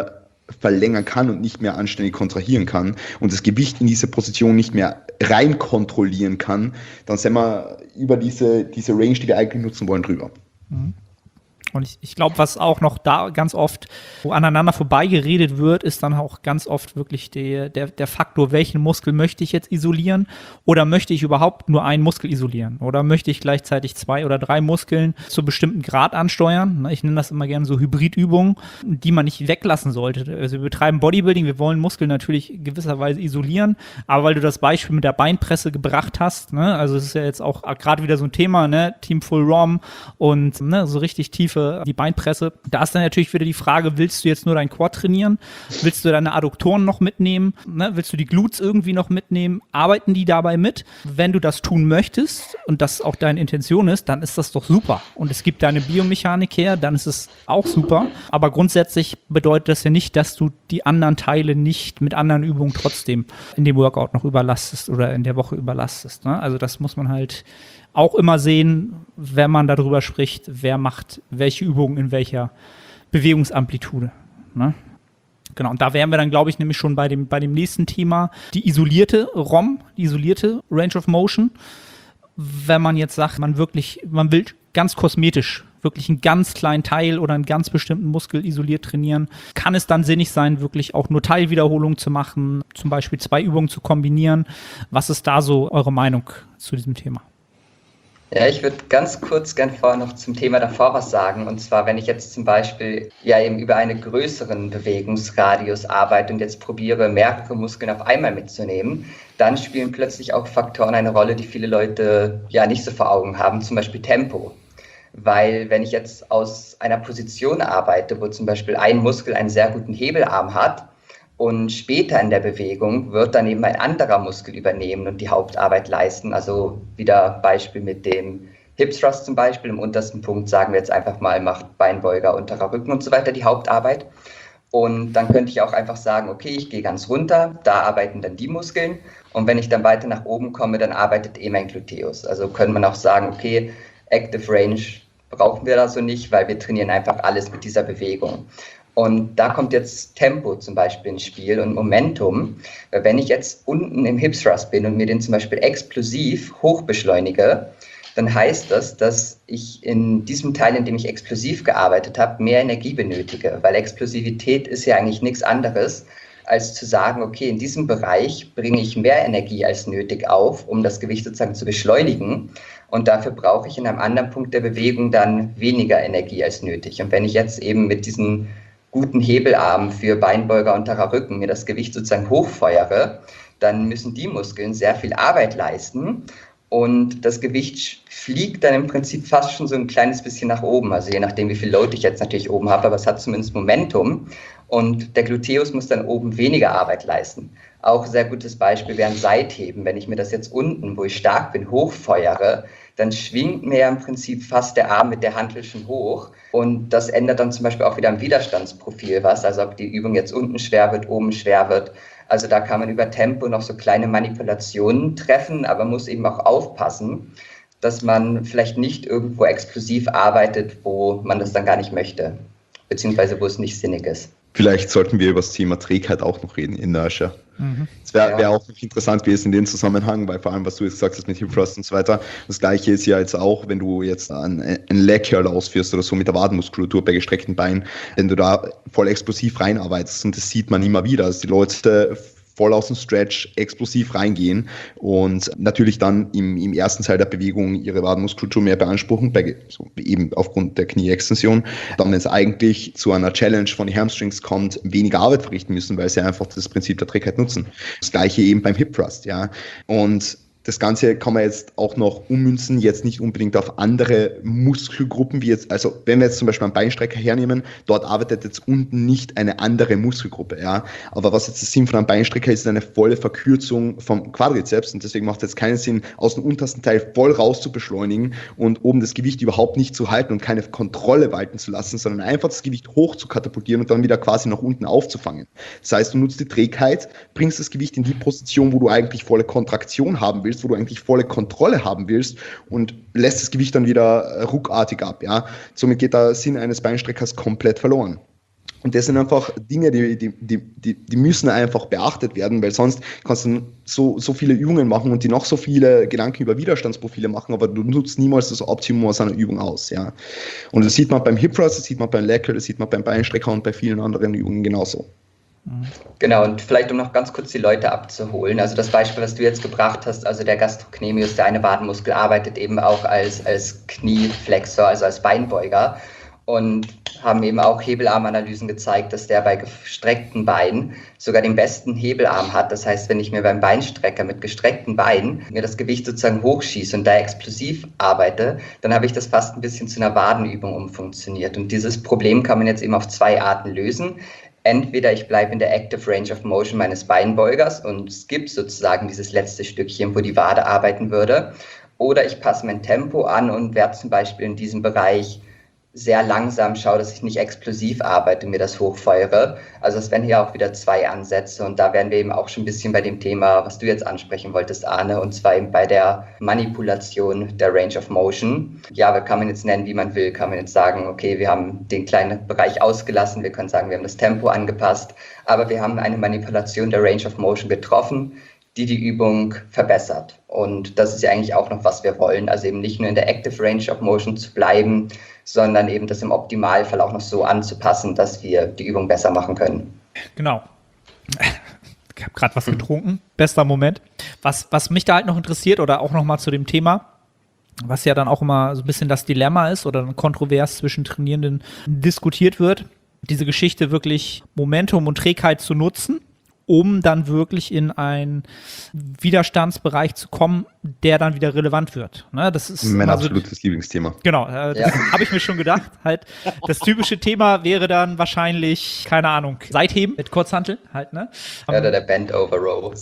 verlängern kann und nicht mehr anständig kontrahieren kann und das Gewicht in diese Position nicht mehr rein kontrollieren kann, dann sind wir über diese Range, die wir eigentlich nutzen wollen, drüber. Mhm. Und ich glaube, was auch noch da ganz oft, wo aneinander vorbeigeredet wird, ist dann auch ganz oft wirklich der Faktor, welchen Muskel möchte ich jetzt isolieren oder möchte ich überhaupt nur einen Muskel isolieren oder möchte ich gleichzeitig 2 oder 3 Muskeln zu bestimmten Grad ansteuern. Ich nenne das immer gerne so Hybridübungen, die man nicht weglassen sollte. Also wir betreiben Bodybuilding, wir wollen Muskeln natürlich gewisserweise isolieren, aber weil du das Beispiel mit der Beinpresse gebracht hast, ne, also es ist ja jetzt auch gerade wieder so ein Thema, ne, Team Full ROM und ne, so richtig tiefe die Beinpresse. Da ist dann natürlich wieder die Frage, willst du jetzt nur dein Quad trainieren? Willst du deine Adduktoren noch mitnehmen? Ne? Willst du die Glutes irgendwie noch mitnehmen? Arbeiten die dabei mit? Wenn du das tun möchtest und das auch deine Intention ist, dann ist das doch super. Und es gibt deine Biomechanik her, dann ist es auch super. Aber grundsätzlich bedeutet das ja nicht, dass du die anderen Teile nicht mit anderen Übungen trotzdem in dem Workout noch überlastest oder in der Woche überlastest. Ne? Also das muss man halt auch immer sehen, wenn man darüber spricht, wer macht welche Übungen in welcher Bewegungsamplitude. Ne? Genau, und da wären wir dann, glaube ich, nämlich schon bei dem nächsten Thema, die isolierte ROM, die isolierte Range of Motion. Wenn man jetzt sagt, man will ganz kosmetisch wirklich einen ganz kleinen Teil oder einen ganz bestimmten Muskel isoliert trainieren, kann es dann sinnig sein, wirklich auch nur Teilwiederholungen zu machen, zum Beispiel 2 Übungen zu kombinieren. Was ist da so eure Meinung zu diesem Thema? Ja, ich würde ganz kurz gern vorher noch zum Thema davor was sagen. Und zwar, wenn ich jetzt zum Beispiel ja eben über einen größeren Bewegungsradius arbeite und jetzt probiere, mehrere Muskeln auf einmal mitzunehmen, dann spielen plötzlich auch Faktoren eine Rolle, die viele Leute ja nicht so vor Augen haben, zum Beispiel Tempo. Weil wenn ich jetzt aus einer Position arbeite, wo zum Beispiel ein Muskel einen sehr guten Hebelarm hat, und später in der Bewegung wird dann eben ein anderer Muskel übernehmen und die Hauptarbeit leisten. Also wieder Beispiel mit dem Hip Thrust zum Beispiel. Im untersten Punkt sagen wir jetzt einfach mal, macht Beinbeuger, unterer Rücken und so weiter die Hauptarbeit. Und dann könnte ich auch einfach sagen, okay, ich gehe ganz runter, da arbeiten dann die Muskeln. Und wenn ich dann weiter nach oben komme, dann arbeitet mein Gluteus. Also könnte man auch sagen, okay, Active Range brauchen wir da so nicht, weil wir trainieren einfach alles mit dieser Bewegung. Und da kommt jetzt Tempo zum Beispiel ins Spiel und Momentum. Wenn ich jetzt unten im Hip Thrust bin und mir den zum Beispiel explosiv hoch beschleunige, dann heißt das, dass ich in diesem Teil, in dem ich explosiv gearbeitet habe, mehr Energie benötige. Weil Explosivität ist ja eigentlich nichts anderes, als zu sagen, okay, in diesem Bereich bringe ich mehr Energie als nötig auf, um das Gewicht sozusagen zu beschleunigen. Und dafür brauche ich in einem anderen Punkt der Bewegung dann weniger Energie als nötig. Und wenn ich jetzt eben mit diesen guten Hebelarm für Beinbeuger, unterer Rücken mir das Gewicht sozusagen hochfeuere, dann müssen die Muskeln sehr viel Arbeit leisten und das Gewicht fliegt dann im Prinzip fast schon so ein kleines bisschen nach oben, also je nachdem, wie viel Load ich jetzt natürlich oben habe, aber es hat zumindest Momentum und der Gluteus muss dann oben weniger Arbeit leisten. Auch sehr gutes Beispiel wäre ein Seitheben. Wenn ich mir das jetzt unten, wo ich stark bin, hochfeuere, dann schwingt mir im Prinzip fast der Arm mit der Hantel schon hoch. Und das ändert dann zum Beispiel auch wieder am Widerstandsprofil was, also ob die Übung jetzt unten schwer wird, oben schwer wird. Also da kann man über Tempo noch so kleine Manipulationen treffen, aber muss eben auch aufpassen, dass man vielleicht nicht irgendwo explosiv arbeitet, wo man das dann gar nicht möchte, beziehungsweise wo es nicht sinnig ist. Vielleicht sollten wir über das Thema Trägheit auch noch reden, Inertia. Es wäre auch interessant gewesen in dem Zusammenhang, weil vor allem, was du jetzt gesagt hast mit Hip Thrust und so weiter, das Gleiche ist ja jetzt auch, wenn du jetzt einen Leg Curl ausführst oder so mit der Wadenmuskulatur bei gestreckten Beinen, wenn du da voll explosiv reinarbeitest und das sieht man immer wieder, dass die Leute voll aus dem Stretch explosiv reingehen und natürlich dann im ersten Teil der Bewegung ihre Wadenmuskulatur mehr beanspruchen, eben aufgrund der Knieextension. Dann, wenn es eigentlich zu einer Challenge von den Hamstrings kommt, weniger Arbeit verrichten müssen, weil sie einfach das Prinzip der Trägheit nutzen. Das Gleiche eben beim Hip Thrust, ja. Und das Ganze kann man jetzt auch noch ummünzen, jetzt nicht unbedingt auf andere Muskelgruppen, wie jetzt, also wenn wir jetzt zum Beispiel einen Beinstrecker hernehmen, dort arbeitet jetzt unten nicht eine andere Muskelgruppe, ja. Aber was jetzt der Sinn von einem Beinstrecker ist, eine volle Verkürzung vom Quadrizeps und deswegen macht es jetzt keinen Sinn, aus dem untersten Teil voll raus zu beschleunigen und oben das Gewicht überhaupt nicht zu halten und keine Kontrolle walten zu lassen, sondern einfach das Gewicht hoch zu katapultieren und dann wieder quasi nach unten aufzufangen. Das heißt, du nutzt die Trägheit, bringst das Gewicht in die Position, wo du eigentlich volle Kontraktion haben willst, wo du eigentlich volle Kontrolle haben willst und lässt das Gewicht dann wieder ruckartig ab. Ja? Somit geht der Sinn eines Beinstreckers komplett verloren. Und das sind einfach Dinge, die müssen einfach beachtet werden, weil sonst kannst du so viele Übungen machen und die noch so viele Gedanken über Widerstandsprofile machen, aber du nutzt niemals das Optimum aus einer Übung aus. Ja. Und das sieht man beim Hip Thrust, das sieht man beim Leg Curl, das sieht man beim Beinstrecker und bei vielen anderen Übungen genauso. Genau, und vielleicht um noch ganz kurz die Leute abzuholen, also das Beispiel, was du jetzt gebracht hast, also der Gastrocnemius, der eine Wadenmuskel, arbeitet eben auch als Knieflexor, also als Beinbeuger, und haben eben auch Hebelarmanalysen gezeigt, dass der bei gestreckten Beinen sogar den besten Hebelarm hat. Das heißt, wenn ich mir beim Beinstrecker mit gestreckten Beinen mir das Gewicht sozusagen hochschieße und da explosiv arbeite, dann habe ich das fast ein bisschen zu einer Wadenübung umfunktioniert. Und dieses Problem kann man jetzt eben auf 2 Arten lösen. Entweder ich bleibe in der Active Range of Motion meines Beinbeugers und skippe sozusagen dieses letzte Stückchen, wo die Wade arbeiten würde, oder ich passe mein Tempo an und werde zum Beispiel in diesem Bereich sehr langsam, schaue, dass ich nicht explosiv arbeite, mir das hochfeuere. Also es wären hier auch wieder 2 Ansätze, und da wären wir eben auch schon ein bisschen bei dem Thema, was du jetzt ansprechen wolltest, Arne, und zwar eben bei der Manipulation der Range of Motion. Ja, kann man jetzt nennen, wie man will, kann man jetzt sagen, okay, wir haben den kleinen Bereich ausgelassen, wir können sagen, wir haben das Tempo angepasst, aber wir haben eine Manipulation der Range of Motion getroffen, die Übung verbessert. Und das ist ja eigentlich auch noch, was wir wollen. Also eben nicht nur in der Active Range of Motion zu bleiben, sondern eben das im Optimalfall auch noch so anzupassen, dass wir die Übung besser machen können. Genau. Ich habe gerade was getrunken. Bester Moment. Was mich da halt noch interessiert oder auch noch mal zu dem Thema, was ja dann auch immer so ein bisschen das Dilemma ist oder kontrovers zwischen Trainierenden diskutiert wird, diese Geschichte wirklich Momentum und Trägheit zu nutzen, um dann wirklich in einen Widerstandsbereich zu kommen, der dann wieder relevant wird. Ne, das ist mein absolutes Lieblingsthema. Genau, das habe ich mir schon gedacht. Halt, das typische Thema wäre dann wahrscheinlich, keine Ahnung, Seitheben mit Kurzhantel halt, ne? Oder der Bend Over Row.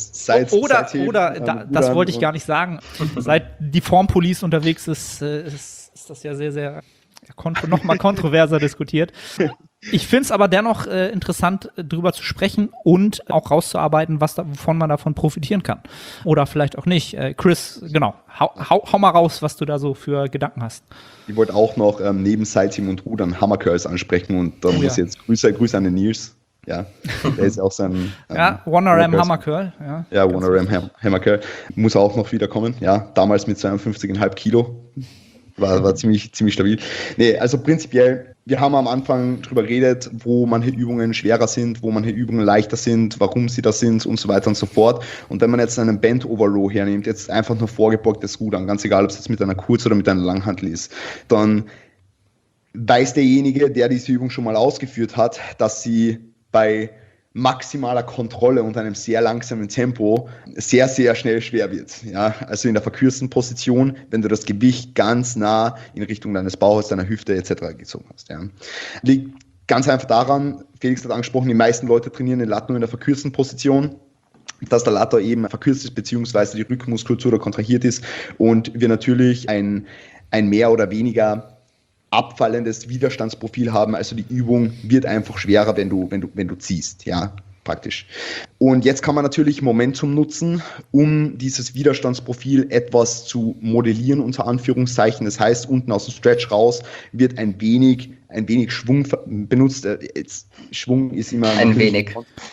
Das wollte ich gar nicht sagen. Seit die Formpolice unterwegs ist das ja sehr, sehr noch mal kontroverser diskutiert. Ich finde es aber dennoch interessant, drüber zu sprechen und auch rauszuarbeiten, wovon man davon profitieren kann. Oder vielleicht auch nicht. Chris, genau, hau mal raus, was du da so für Gedanken hast. Ich wollte auch noch neben Seitheben und Rudern Hammer Curls ansprechen, und da muss jetzt Grüße an den Nils. Ja, der ist auch so ein One-RM Hammer Curl. Ja, One-RM Hammer Curl. Muss auch noch wiederkommen. Ja, damals mit 52,5 Kilo. War ziemlich stabil. Nee, also prinzipiell, wir haben am Anfang drüber geredet, wo manche Übungen schwerer sind, wo manche Übungen leichter sind, warum sie das sind und so weiter und so fort. Und wenn man jetzt einen Bend Over Row hernimmt, jetzt einfach nur vorgebeugtes Rudern, ganz egal, ob es jetzt mit einer Kurz- oder mit einer Langhantel ist, dann weiß derjenige, der diese Übung schon mal ausgeführt hat, dass sie bei maximaler Kontrolle und einem sehr langsamen Tempo sehr, sehr schnell schwer wird. Ja, also in der verkürzten Position, wenn du das Gewicht ganz nah in Richtung deines Bauches, deiner Hüfte etc. gezogen hast. Ja. Liegt ganz einfach daran, Felix hat angesprochen, die meisten Leute trainieren den Lat nur in der verkürzten Position, dass der Lat eben verkürzt ist, beziehungsweise die Rückenmuskulatur da kontrahiert ist und wir natürlich ein mehr oder weniger abfallendes Widerstandsprofil haben, also die Übung wird einfach schwerer, wenn du ziehst, ja, praktisch. Und jetzt kann man natürlich Momentum nutzen, um dieses Widerstandsprofil etwas zu modellieren, unter Anführungszeichen. Das heißt, unten aus dem Stretch raus wird ein wenig Schwung benutzt. Schwung ist immer ein wenig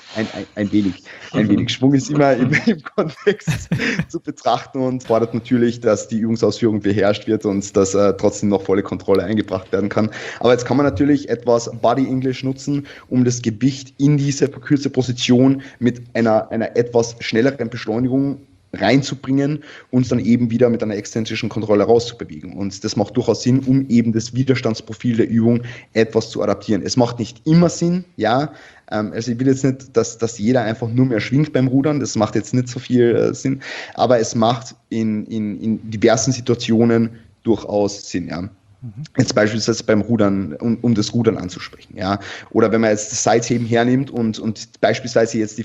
Schwung ist immer im Kontext zu betrachten und fordert natürlich, dass die Übungsausführung beherrscht wird und dass trotzdem noch volle Kontrolle eingebracht werden kann. Aber jetzt kann man natürlich etwas Body English nutzen, um das Gewicht in diese verkürzte Position mit einer etwas schnelleren Beschleunigung reinzubringen und dann eben wieder mit einer exzentrischen Kontrolle rauszubewegen. Und das macht durchaus Sinn, um eben das Widerstandsprofil der Übung etwas zu adaptieren. Es macht nicht immer Sinn, ja. Also ich will jetzt nicht, dass jeder einfach nur mehr schwingt beim Rudern, das macht jetzt nicht so viel Sinn, aber es macht in diversen Situationen durchaus Sinn, ja. Jetzt beispielsweise beim Rudern, um das Rudern anzusprechen, ja. Oder wenn man jetzt das Seitheben hernimmt und beispielsweise jetzt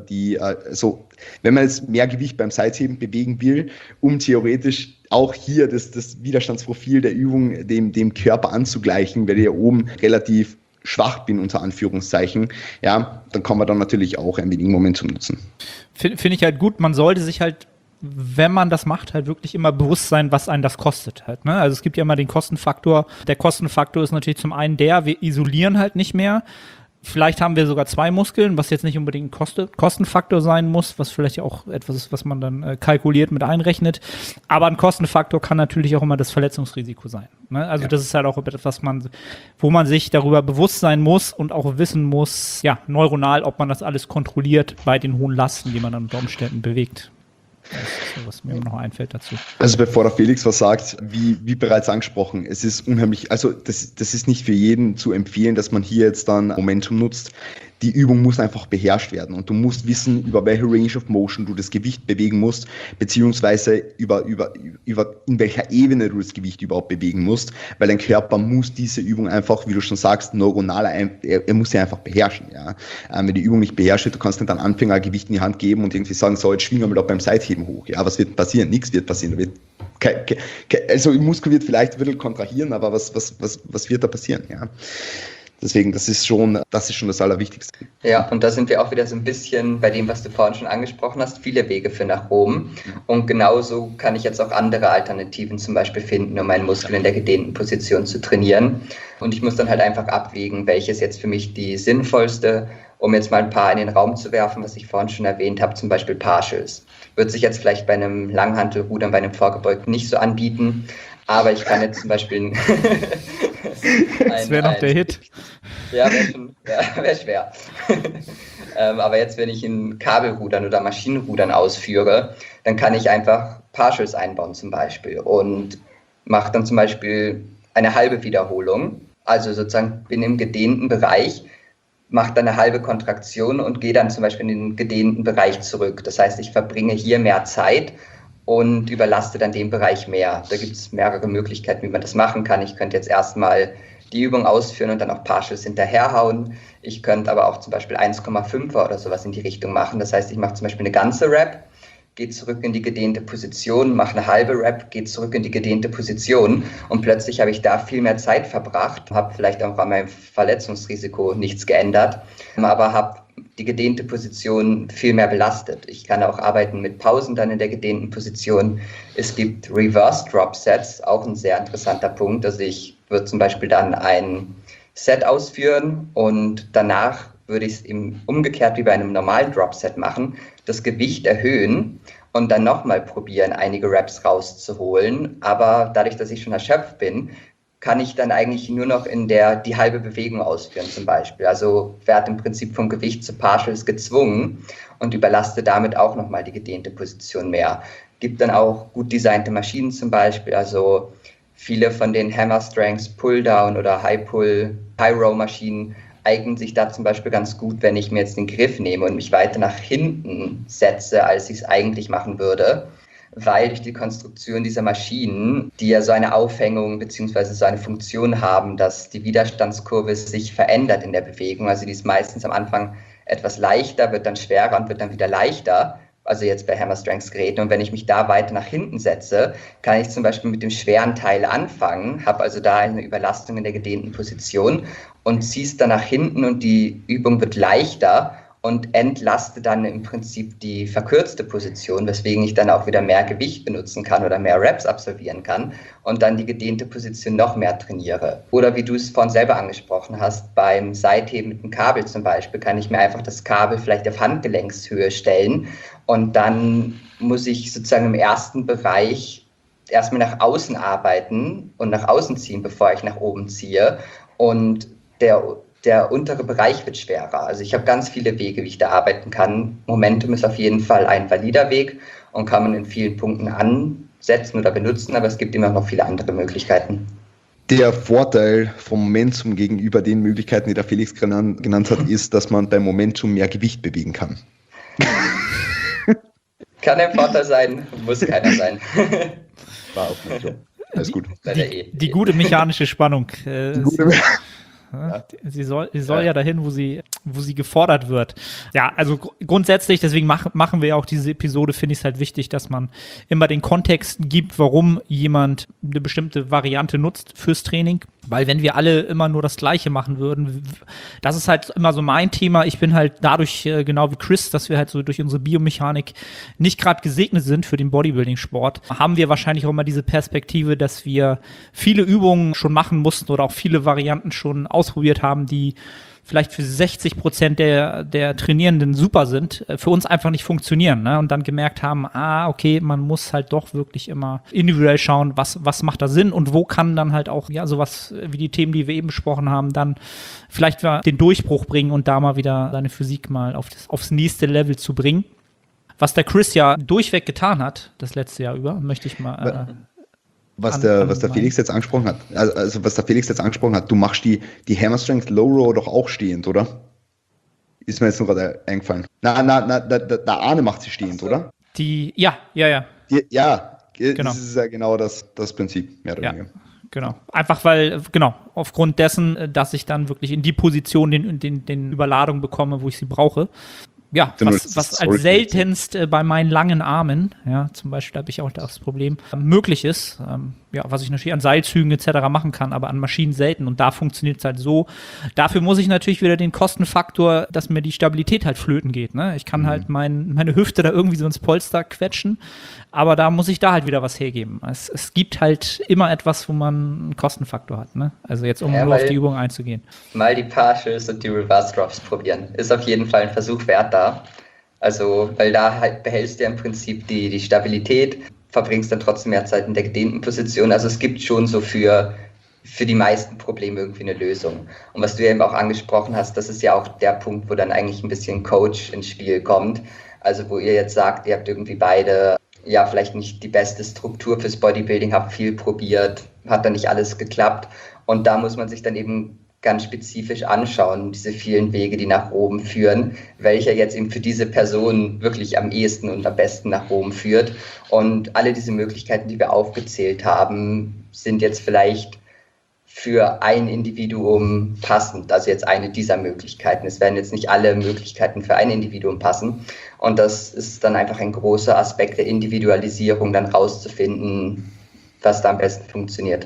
wenn man jetzt mehr Gewicht beim Seitheben bewegen will, um theoretisch auch hier das Widerstandsprofil der Übung dem Körper anzugleichen, weil ich ja oben relativ schwach bin, unter Anführungszeichen, ja, dann kann man dann natürlich auch ein wenig Momentum nutzen. Finde ich halt gut, man sollte sich halt, wenn man das macht, halt wirklich immer bewusst sein, was einen das kostet halt, ne? Also es gibt ja immer den Kostenfaktor. Der Kostenfaktor ist natürlich zum einen wir isolieren halt nicht mehr Vielleicht haben wir sogar 2 Muskeln, was jetzt nicht unbedingt ein Kostenfaktor sein muss, was vielleicht auch etwas ist, was man dann kalkuliert mit einrechnet. Aber ein Kostenfaktor kann natürlich auch immer das Verletzungsrisiko sein. Ne? Also das ist halt auch etwas, wo man sich darüber bewusst sein muss und auch wissen muss, ja, neuronal, ob man das alles kontrolliert bei den hohen Lasten, die man dann unter Umständen bewegt. Das ist so, was mir noch einfällt dazu. Also bevor der Felix was sagt, wie bereits angesprochen, es ist unheimlich, also das ist nicht für jeden zu empfehlen, dass man hier jetzt dann Momentum nutzt. Die Übung muss einfach beherrscht werden und du musst wissen, über welche Range of Motion du das Gewicht bewegen musst, beziehungsweise über in welcher Ebene du das Gewicht überhaupt bewegen musst, weil dein Körper muss diese Übung einfach, wie du schon sagst, neuronal, er muss sie einfach beherrschen. Ja? Wenn die Übung nicht beherrscht wird, du kannst nicht dann Anfänger ein Gewicht in die Hand geben und irgendwie sagen, so, jetzt schwingen wir mal beim Seitheben hoch. Ja, was wird passieren? Nichts wird passieren. Also im Muskel wird vielleicht ein bisschen kontrahieren, aber was wird da passieren? Ja? Deswegen, das ist schon das Allerwichtigste. Ja, und da sind wir auch wieder so ein bisschen bei dem, was du vorhin schon angesprochen hast, viele Wege für nach oben. Und genauso kann ich jetzt auch andere Alternativen zum Beispiel finden, um meinen Muskel in der gedehnten Position zu trainieren. Und ich muss dann halt einfach abwägen, welches jetzt für mich die sinnvollste, um jetzt mal ein paar in den Raum zu werfen, was ich vorhin schon erwähnt habe, zum Beispiel Partials. Wird sich jetzt vielleicht bei einem Langhantelrudern, bei einem Vorgebeugten nicht so anbieten, aber ich kann jetzt zum Beispiel das wäre noch der Hit. Ja, wäre schwer. Aber jetzt, wenn ich in Kabelrudern oder Maschinenrudern ausführe, dann kann ich einfach Partials einbauen zum Beispiel und mache dann zum Beispiel eine halbe Wiederholung. Also sozusagen bin im gedehnten Bereich, mache dann eine halbe Kontraktion und gehe dann zum Beispiel in den gedehnten Bereich zurück. Das heißt, ich verbringe hier mehr Zeit und überlaste dann den Bereich mehr. Da gibt es mehrere Möglichkeiten, wie man das machen kann. Ich könnte jetzt erstmal die Übung ausführen und dann auch Partials hinterherhauen. Ich könnte aber auch zum Beispiel 1,5er oder sowas in die Richtung machen. Das heißt, ich mache zum Beispiel eine ganze Rep, gehe zurück in die gedehnte Position, mache eine halbe Rep, gehe zurück in die gedehnte Position und plötzlich habe ich da viel mehr Zeit verbracht, habe vielleicht auch an meinem Verletzungsrisiko nichts geändert, aber habe die gedehnte Position viel mehr belastet. Ich kann auch arbeiten mit Pausen dann in der gedehnten Position. Es gibt Reverse Drop Sets, auch ein sehr interessanter Punkt. Also ich würde zum Beispiel dann ein Set ausführen und danach würde ich es eben umgekehrt wie bei einem normalen Drop Set machen, das Gewicht erhöhen und dann nochmal probieren, einige Reps rauszuholen. Aber dadurch, dass ich schon erschöpft bin, kann ich dann eigentlich nur noch die halbe Bewegung ausführen zum Beispiel. Also werde im Prinzip vom Gewicht zu Partials gezwungen und überlaste damit auch nochmal die gedehnte Position mehr. Gibt dann auch gut designte Maschinen zum Beispiel, also viele von den Hammer Strengths Pull-Down oder High-Row-Maschinen eignen sich da zum Beispiel ganz gut, wenn ich mir jetzt den Griff nehme und mich weiter nach hinten setze, als ich es eigentlich machen würde. Weil durch die Konstruktion dieser Maschinen, die ja so eine Aufhängung bzw. so eine Funktion haben, dass die Widerstandskurve sich verändert in der Bewegung. Also die ist meistens am Anfang etwas leichter, wird dann schwerer und wird dann wieder leichter. Also jetzt bei Hammer Strengths Geräten. Und wenn ich mich da weiter nach hinten setze, kann ich zum Beispiel mit dem schweren Teil anfangen, habe also da eine Überlastung in der gedehnten Position und ziehe es dann nach hinten und die Übung wird leichter und entlaste dann im Prinzip die verkürzte Position, weswegen ich dann auch wieder mehr Gewicht benutzen kann oder mehr Reps absolvieren kann und dann die gedehnte Position noch mehr trainiere. Oder wie du es vorhin selber angesprochen hast, beim Seitheben mit dem Kabel zum Beispiel, kann ich mir einfach das Kabel vielleicht auf Handgelenkshöhe stellen und dann muss ich sozusagen im ersten Bereich erstmal nach außen arbeiten und nach außen ziehen, bevor ich nach oben ziehe und der untere Bereich wird schwerer. Also ich habe ganz viele Wege, wie ich da arbeiten kann. Momentum ist auf jeden Fall ein valider Weg und kann man in vielen Punkten ansetzen oder benutzen, aber es gibt immer noch viele andere Möglichkeiten. Der Vorteil vom Momentum gegenüber den Möglichkeiten, die der Felix genannt hat, ist, dass man beim Momentum mehr Gewicht bewegen kann. Kann ein Vorteil sein, muss keiner sein. War auch nicht so. Alles gut. Die gute mechanische Spannung. Sie soll ja dahin, wo sie gefordert wird. Ja, also grundsätzlich, deswegen machen wir ja auch diese Episode, finde ich es halt wichtig, dass man immer den Kontext gibt, warum jemand eine bestimmte Variante nutzt fürs Training. Weil wenn wir alle immer nur das Gleiche machen würden, das ist halt immer so mein Thema. Ich bin halt dadurch, genau wie Chris, dass wir halt so durch unsere Biomechanik nicht gerade gesegnet sind für den Bodybuilding-Sport, haben wir wahrscheinlich auch immer diese Perspektive, dass wir viele Übungen schon machen mussten oder auch viele Varianten schon ausprobiert haben, die vielleicht für 60% der Trainierenden super sind, für uns einfach nicht funktionieren, ne? Und dann gemerkt haben, okay, man muss halt doch wirklich immer individuell schauen, was macht da Sinn und wo kann dann halt auch, ja, sowas wie die Themen, die wir eben besprochen haben, dann vielleicht mal den Durchbruch bringen und da mal wieder seine Physik mal aufs nächste Level zu bringen. Was der Chris ja durchweg getan hat, das letzte Jahr über, möchte ich mal was der Felix jetzt angesprochen hat, also was der Felix jetzt angesprochen hat, du machst die Hammer Strength Low Row doch auch stehend, oder? Ist mir jetzt nur gerade eingefallen. Der Arne macht sie stehend, oder? Ja. Genau. Das ist ja genau das Prinzip, mehr oder weniger. Genau. Einfach weil, aufgrund dessen, dass ich dann wirklich in die Position den Überladung bekomme, wo ich sie brauche. Ja, was als seltenst bei meinen langen Armen, ja, zum Beispiel habe ich auch das Problem, möglich ist, was ich natürlich an Seilzügen etc. machen kann, aber an Maschinen selten und da funktioniert es halt so. Dafür muss ich natürlich wieder den Kostenfaktor, dass mir die Stabilität halt flöten geht, ne? Ich kann halt meine Hüfte da irgendwie so ins Polster quetschen, aber da muss ich da halt wieder was hergeben. Es gibt halt immer etwas, wo man einen Kostenfaktor hat, ne? Also jetzt, um nur auf die Übung einzugehen. Mal die Partials und die Reverse Drops probieren. Ist auf jeden Fall ein Versuch wert da. Also, weil da halt behältst du ja im Prinzip die Stabilität, verbringst dann trotzdem mehr Zeit in der gedehnten Position. Also es gibt schon so für die meisten Probleme irgendwie eine Lösung. Und was du ja eben auch angesprochen hast, das ist ja auch der Punkt, wo dann eigentlich ein bisschen Coach ins Spiel kommt. Also wo ihr jetzt sagt, ihr habt irgendwie beide ja vielleicht nicht die beste Struktur fürs Bodybuilding, habt viel probiert, hat dann nicht alles geklappt. Und da muss man sich dann eben ganz spezifisch anschauen, diese vielen Wege, die nach oben führen, welcher jetzt eben für diese Person wirklich am ehesten und am besten nach oben führt. Und alle diese Möglichkeiten, die wir aufgezählt haben, sind jetzt vielleicht für ein Individuum passend, also jetzt eine dieser Möglichkeiten. Es werden jetzt nicht alle Möglichkeiten für ein Individuum passen. Und das ist dann einfach ein großer Aspekt der Individualisierung, dann rauszufinden, was da am besten funktioniert.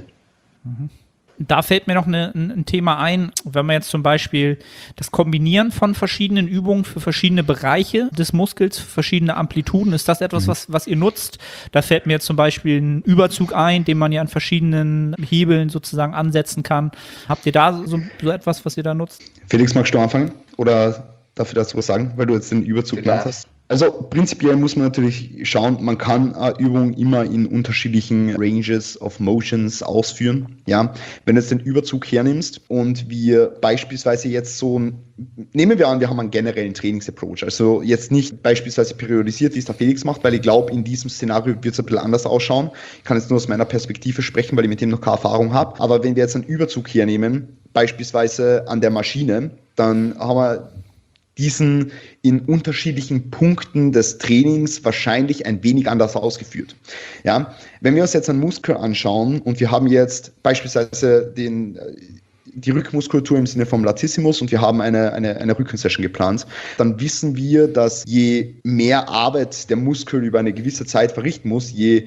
Da fällt mir noch ein Thema ein, wenn man jetzt zum Beispiel das Kombinieren von verschiedenen Übungen für verschiedene Bereiche des Muskels, für verschiedene Amplituden, ist das etwas, was ihr nutzt? Da fällt mir jetzt zum Beispiel ein Überzug ein, den man ja an verschiedenen Hebeln sozusagen ansetzen kann. Habt ihr da so etwas, was ihr da nutzt? Felix, magst du anfangen? Oder darf ich dazu was sagen, weil du jetzt den Überzug genannt hast? Also prinzipiell muss man natürlich schauen, man kann Übungen immer in unterschiedlichen Ranges of Motions ausführen. Ja, wenn du jetzt den Überzug hernimmst und wir beispielsweise jetzt nehmen wir an, wir haben einen generellen Trainingsapproach, also jetzt nicht beispielsweise periodisiert, wie es der Felix macht, weil ich glaube, in diesem Szenario wird es ein bisschen anders ausschauen. Ich kann jetzt nur aus meiner Perspektive sprechen, weil ich mit dem noch keine Erfahrung habe. Aber wenn wir jetzt einen Überzug hernehmen, beispielsweise an der Maschine, dann haben wir diesen in unterschiedlichen Punkten des Trainings wahrscheinlich ein wenig anders ausgeführt. Ja, wenn wir uns jetzt einen Muskel anschauen und wir haben jetzt beispielsweise die Rückenmuskulatur im Sinne vom Latissimus und wir haben eine Rückensession geplant, dann wissen wir, dass je mehr Arbeit der Muskel über eine gewisse Zeit verrichten muss, je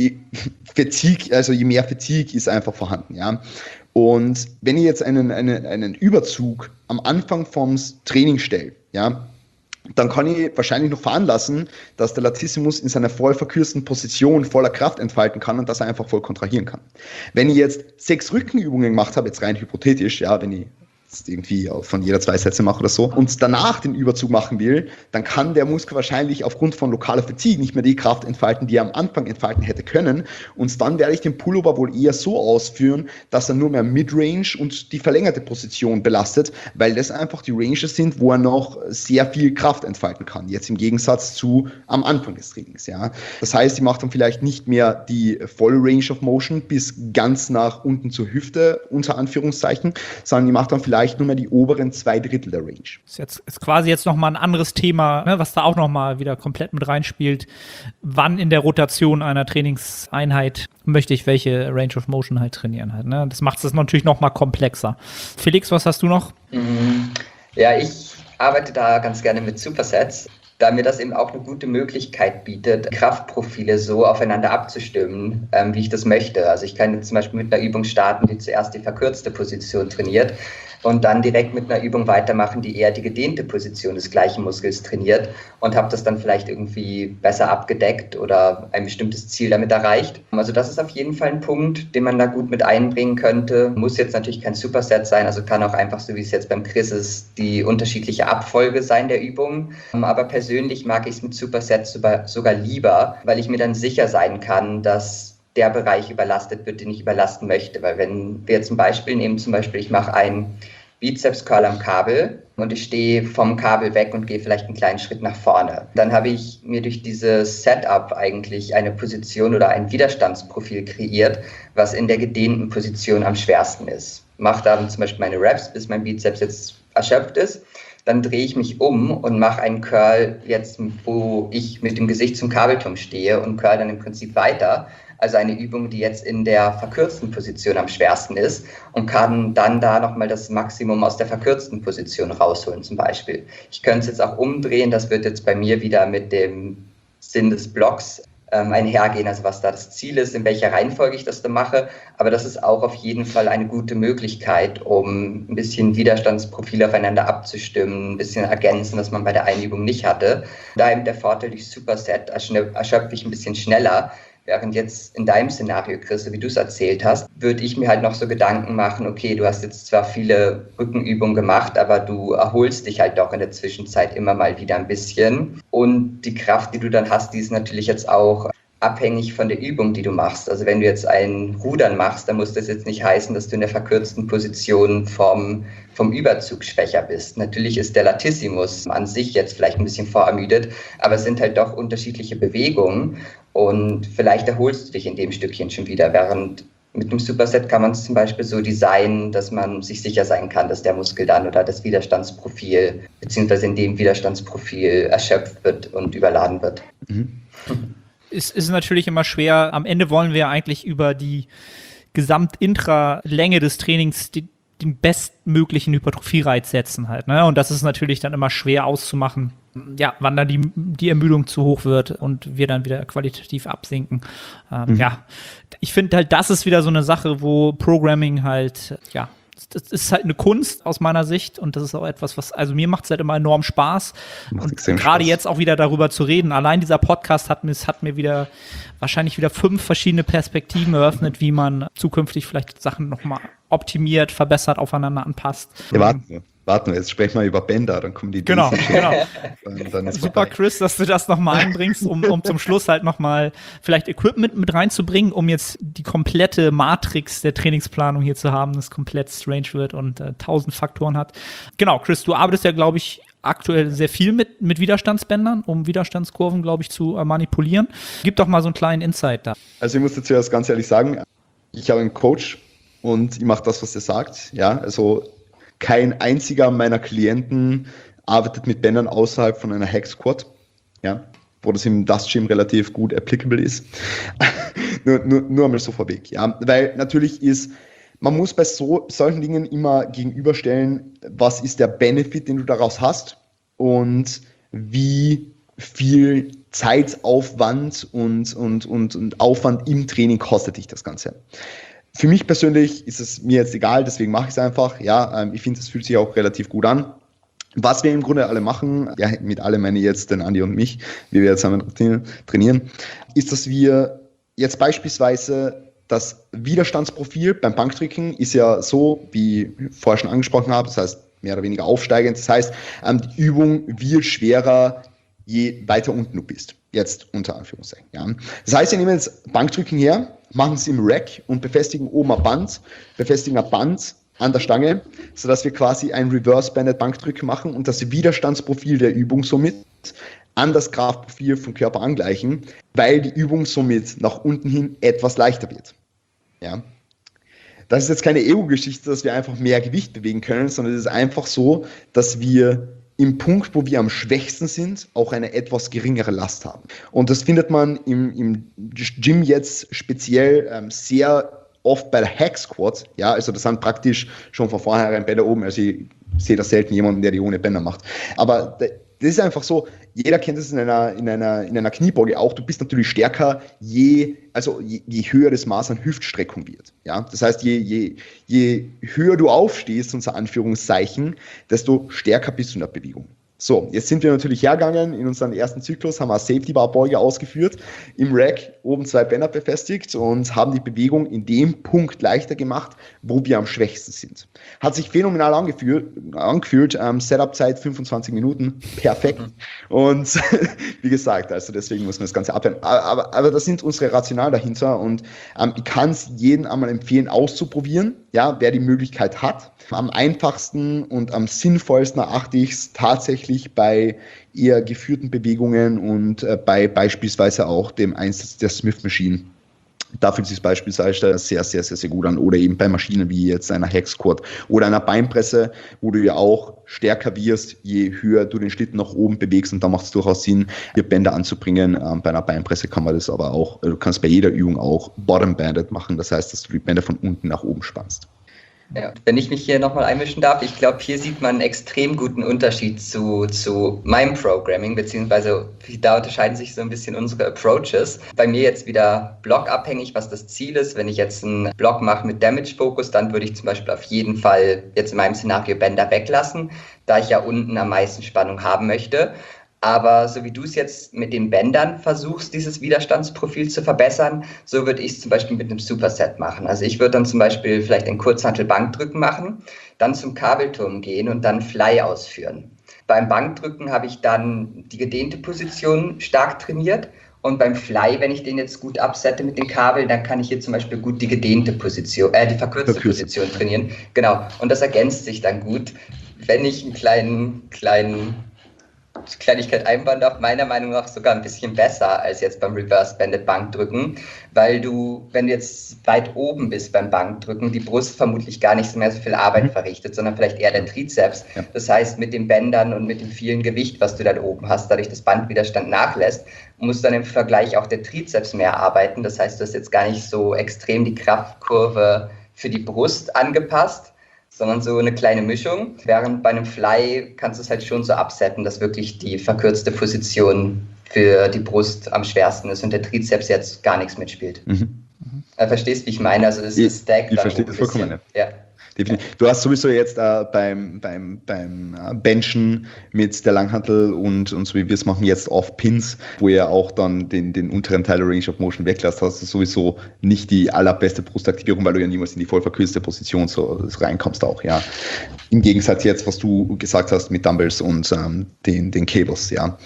mehr Fatigue ist einfach vorhanden. Ja. Und wenn ich jetzt einen Überzug am Anfang vom Training stelle, ja, dann kann ich wahrscheinlich noch veranlassen, dass der Latissimus in seiner voll verkürzten Position voller Kraft entfalten kann und dass er einfach voll kontrahieren kann. Wenn ich jetzt 6 Rückenübungen gemacht habe, jetzt rein hypothetisch, ja, wenn ich irgendwie von jeder 2 Sätze mache oder so und danach den Überzug machen will, dann kann der Muskel wahrscheinlich aufgrund von lokaler Fatigue nicht mehr die Kraft entfalten, die er am Anfang entfalten hätte können, und dann werde ich den Pullover wohl eher so ausführen, dass er nur mehr Midrange und die verlängerte Position belastet, weil das einfach die Ranges sind, wo er noch sehr viel Kraft entfalten kann, jetzt im Gegensatz zu am Anfang des Trainings. Ja. Das heißt, ich mache dann vielleicht nicht mehr die volle Range of Motion bis ganz nach unten zur Hüfte, unter Anführungszeichen, sondern ich mache dann vielleicht nur mehr die oberen 2/3 der Range. Ist quasi jetzt nochmal ein anderes Thema, ne, was da auch nochmal wieder komplett mit reinspielt. Wann in der Rotation einer Trainingseinheit möchte ich welche Range of Motion halt trainieren halt, ne? Das macht es natürlich nochmal komplexer. Felix, was hast du noch? Ja, ich arbeite da ganz gerne mit Supersets, da mir das eben auch eine gute Möglichkeit bietet, Kraftprofile so aufeinander abzustimmen, wie ich das möchte. Also ich kann jetzt zum Beispiel mit einer Übung starten, die zuerst die verkürzte Position trainiert, und dann direkt mit einer Übung weitermachen, die eher die gedehnte Position des gleichen Muskels trainiert und habe das dann vielleicht irgendwie besser abgedeckt oder ein bestimmtes Ziel damit erreicht. Also das ist auf jeden Fall ein Punkt, den man da gut mit einbringen könnte. Muss jetzt natürlich kein Superset sein, also kann auch einfach, so wie es jetzt beim Chris ist, die unterschiedliche Abfolge sein der Übungen. Aber persönlich mag ich es mit Supersets sogar lieber, weil ich mir dann sicher sein kann, dass der Bereich überlastet wird, den ich überlasten möchte. Weil wenn wir jetzt ein Beispiel nehmen, zum Beispiel ich mache einen Bizeps-Curl am Kabel und ich stehe vom Kabel weg und gehe vielleicht einen kleinen Schritt nach vorne. Dann habe ich mir durch dieses Setup eigentlich eine Position oder ein Widerstandsprofil kreiert, was in der gedehnten Position am schwersten ist. Mache dann zum Beispiel meine Reps, bis mein Bizeps jetzt erschöpft ist. Dann drehe ich mich um und mache einen Curl jetzt, wo ich mit dem Gesicht zum Kabelturm stehe und curl dann im Prinzip weiter. Also eine Übung, die jetzt in der verkürzten Position am schwersten ist und kann dann da nochmal das Maximum aus der verkürzten Position rausholen zum Beispiel. Ich könnte es jetzt auch umdrehen, das wird jetzt bei mir wieder mit dem Sinn des Blocks einhergehen, also was da das Ziel ist, in welcher Reihenfolge ich das dann mache. Aber das ist auch auf jeden Fall eine gute Möglichkeit, um ein bisschen Widerstandsprofile aufeinander abzustimmen, ein bisschen ergänzen, was man bei der Einübung nicht hatte. Da eben der Vorteil durch Superset erschöpfe ich ein bisschen schneller. Während jetzt in deinem Szenario, Chris, wie du es erzählt hast, würde ich mir halt noch so Gedanken machen, okay, du hast jetzt zwar viele Rückenübungen gemacht, aber du erholst dich halt doch in der Zwischenzeit immer mal wieder ein bisschen. Und die Kraft, die du dann hast, die ist natürlich jetzt auch abhängig von der Übung, die du machst. Also wenn du jetzt ein Rudern machst, dann muss das jetzt nicht heißen, dass du in der verkürzten Position vom Überzug schwächer bist. Natürlich ist der Latissimus an sich jetzt vielleicht ein bisschen vorermüdet, aber es sind halt doch unterschiedliche Bewegungen und vielleicht erholst du dich in dem Stückchen schon wieder, während mit einem Superset kann man es zum Beispiel so designen, dass man sich sicher sein kann, dass der Muskel dann oder das Widerstandsprofil beziehungsweise in dem Widerstandsprofil erschöpft wird und überladen wird. Es ist natürlich immer schwer. Am Ende wollen wir eigentlich über die Gesamtintra-Länge des Trainings den bestmöglichen Hypertrophie-Reiz setzen halt, ne? Und das ist natürlich dann immer schwer auszumachen, ja, wann dann die Ermüdung zu hoch wird und wir dann wieder qualitativ absinken. Ja, ich finde halt, das ist wieder so eine Sache, wo Programming halt, ja, das ist halt eine Kunst aus meiner Sicht und das ist auch etwas, was, also mir macht es halt immer enorm Spaß und gerade jetzt auch wieder darüber zu reden. Allein dieser Podcast hat mir wieder wahrscheinlich wieder 5 verschiedene Perspektiven eröffnet, wie man zukünftig vielleicht Sachen nochmal optimiert, verbessert, aufeinander anpasst. Ja, warten wir, jetzt sprechen wir über Bänder, dann kommen die Genau. Dann ist super, Chris, dass du das nochmal einbringst, um zum Schluss halt nochmal vielleicht Equipment mit reinzubringen, um jetzt die komplette Matrix der Trainingsplanung hier zu haben, das komplett strange wird und 1000 Faktoren hat. Genau, Chris, du arbeitest ja, glaube ich, aktuell sehr viel mit Widerstandsbändern, um Widerstandskurven, glaube ich, zu manipulieren. Gib doch mal so einen kleinen Insight da. Also ich muss dazu erst ganz ehrlich sagen, ich habe einen Coach und ich mache das, was er sagt. Ja, also kein einziger meiner Klienten arbeitet mit Bändern außerhalb von einer Hack Squat, ja, wo das im Dust Gym relativ gut applicable ist. nur einmal so vorweg, ja, weil natürlich man muss bei solchen Dingen immer gegenüberstellen, was ist der Benefit, den du daraus hast und wie viel Zeitaufwand und Aufwand im Training kostet dich das Ganze. Für mich persönlich ist es mir jetzt egal, deswegen mache ich es einfach. Ja, ich finde, es fühlt sich auch relativ gut an. Was wir im Grunde alle machen, ja, mit alle meine ich jetzt den Andi und mich, wie wir jetzt zusammen trainieren, ist, dass wir jetzt beispielsweise das Widerstandsprofil beim Bankdrücken ist ja so, wie ich vorher schon angesprochen habe, das heißt mehr oder weniger aufsteigend. Das heißt, die Übung wird schwerer, je weiter unten du bist. Jetzt unter Anführungszeichen. Ja. Das heißt, wir nehmen jetzt Bankdrücken her, machen es im Rack und befestigen oben ein Band an der Stange, sodass wir quasi ein Reverse-Banded Bankdrücken machen und das Widerstandsprofil der Übung somit an das Kraftprofil vom Körper angleichen, weil die Übung somit nach unten hin etwas leichter wird. Ja. Das ist jetzt keine Ego-Geschichte, dass wir einfach mehr Gewicht bewegen können, sondern es ist einfach so, dass wir im Punkt, wo wir am schwächsten sind, auch eine etwas geringere Last haben. Und das findet man im Gym jetzt speziell sehr oft bei der Hack Squat. Ja, also das sind praktisch schon von vornherein Bänder oben. Also ich sehe da selten jemanden, der die ohne Bänder macht. Aber das ist einfach so, jeder kennt es in einer Kniebeuge auch, du bist natürlich stärker, je höher das Maß an Hüftstreckung wird. Ja? Das heißt, je höher du aufstehst, unser Anführungszeichen, desto stärker bist du in der Bewegung. So, jetzt sind wir natürlich hergegangen, in unserem ersten Zyklus haben wir eine Safety-Bar-Beuge ausgeführt, im Rack oben 2 Bänder befestigt und haben die Bewegung in dem Punkt leichter gemacht, wo wir am schwächsten sind. Hat sich phänomenal angefühlt, Setup-Zeit 25 Minuten, perfekt. Und wie gesagt, also deswegen muss man das Ganze abwehren. Aber das sind unsere Rationale dahinter und ich kann es jedem einmal empfehlen, auszuprobieren, ja, wer die Möglichkeit hat. Am einfachsten und am sinnvollsten erachte ich es tatsächlich bei eher geführten Bewegungen und bei beispielsweise auch dem Einsatz der Smith Machine. Da fühlt sich beispielsweise sehr, sehr, sehr, sehr gut an. Oder eben bei Maschinen wie jetzt einer Hex Squat oder einer Beinpresse, wo du ja auch stärker wirst, je höher du den Schlitten nach oben bewegst. Und da macht es durchaus Sinn, hier Bänder anzubringen. Bei einer Beinpresse kann man das aber auch, du kannst bei jeder Übung auch Bottom-Banded machen. Das heißt, dass du die Bänder von unten nach oben spannst. Ja, wenn ich mich hier nochmal einmischen darf, ich glaube, hier sieht man einen extrem guten Unterschied zu meinem Programming, beziehungsweise da unterscheiden sich so ein bisschen unsere Approaches. Bei mir jetzt wieder blockabhängig, was das Ziel ist. Wenn ich jetzt einen Block mache mit Damage-Focus, dann würde ich zum Beispiel auf jeden Fall jetzt in meinem Szenario Bänder weglassen, da ich ja unten am meisten Spannung haben möchte. Aber so wie du es jetzt mit den Bändern versuchst, dieses Widerstandsprofil zu verbessern, so würde ich es zum Beispiel mit einem Superset machen. Also ich würde dann zum Beispiel vielleicht ein Kurzhantel-Bankdrücken machen, dann zum Kabelturm gehen und dann Fly ausführen. Beim Bankdrücken habe ich dann die gedehnte Position stark trainiert. Und beim Fly, wenn ich den jetzt gut absette mit den Kabeln, dann kann ich hier zum Beispiel gut die gedehnte Position, die verkürzte Position trainieren. Genau. Und das ergänzt sich dann gut. Wenn ich einen Kleinigkeit einbauen darf, meiner Meinung nach sogar ein bisschen besser als jetzt beim Reverse Banded Bankdrücken, weil du, wenn du jetzt weit oben bist beim Bankdrücken, die Brust vermutlich gar nicht mehr so viel Arbeit verrichtet, sondern vielleicht eher der Trizeps. Ja. Das heißt, mit den Bändern und mit dem vielen Gewicht, was du dann oben hast, dadurch das Bandwiderstand nachlässt, muss dann im Vergleich auch der Trizeps mehr arbeiten. Das heißt, du hast jetzt gar nicht so extrem die Kraftkurve für die Brust angepasst, sondern so eine kleine Mischung. Während bei einem Fly kannst du es halt schon so absetzen, dass wirklich die verkürzte Position für die Brust am schwersten ist und der Trizeps jetzt gar nichts mitspielt. Verstehst, wie ich meine? Also das ist Stack. Ich verstehe das vollkommen. Ja. Du hast sowieso jetzt beim Benchen mit der Langhantel und so wie wir es machen jetzt auf Pins, wo ihr auch dann den unteren Teil der Range of Motion weglasst, hast du sowieso nicht die allerbeste Brustaktivierung, weil du ja niemals in die voll verkürzte Position so reinkommst auch, ja. Im Gegensatz jetzt, was du gesagt hast mit Dumbbells und den Cables, ja.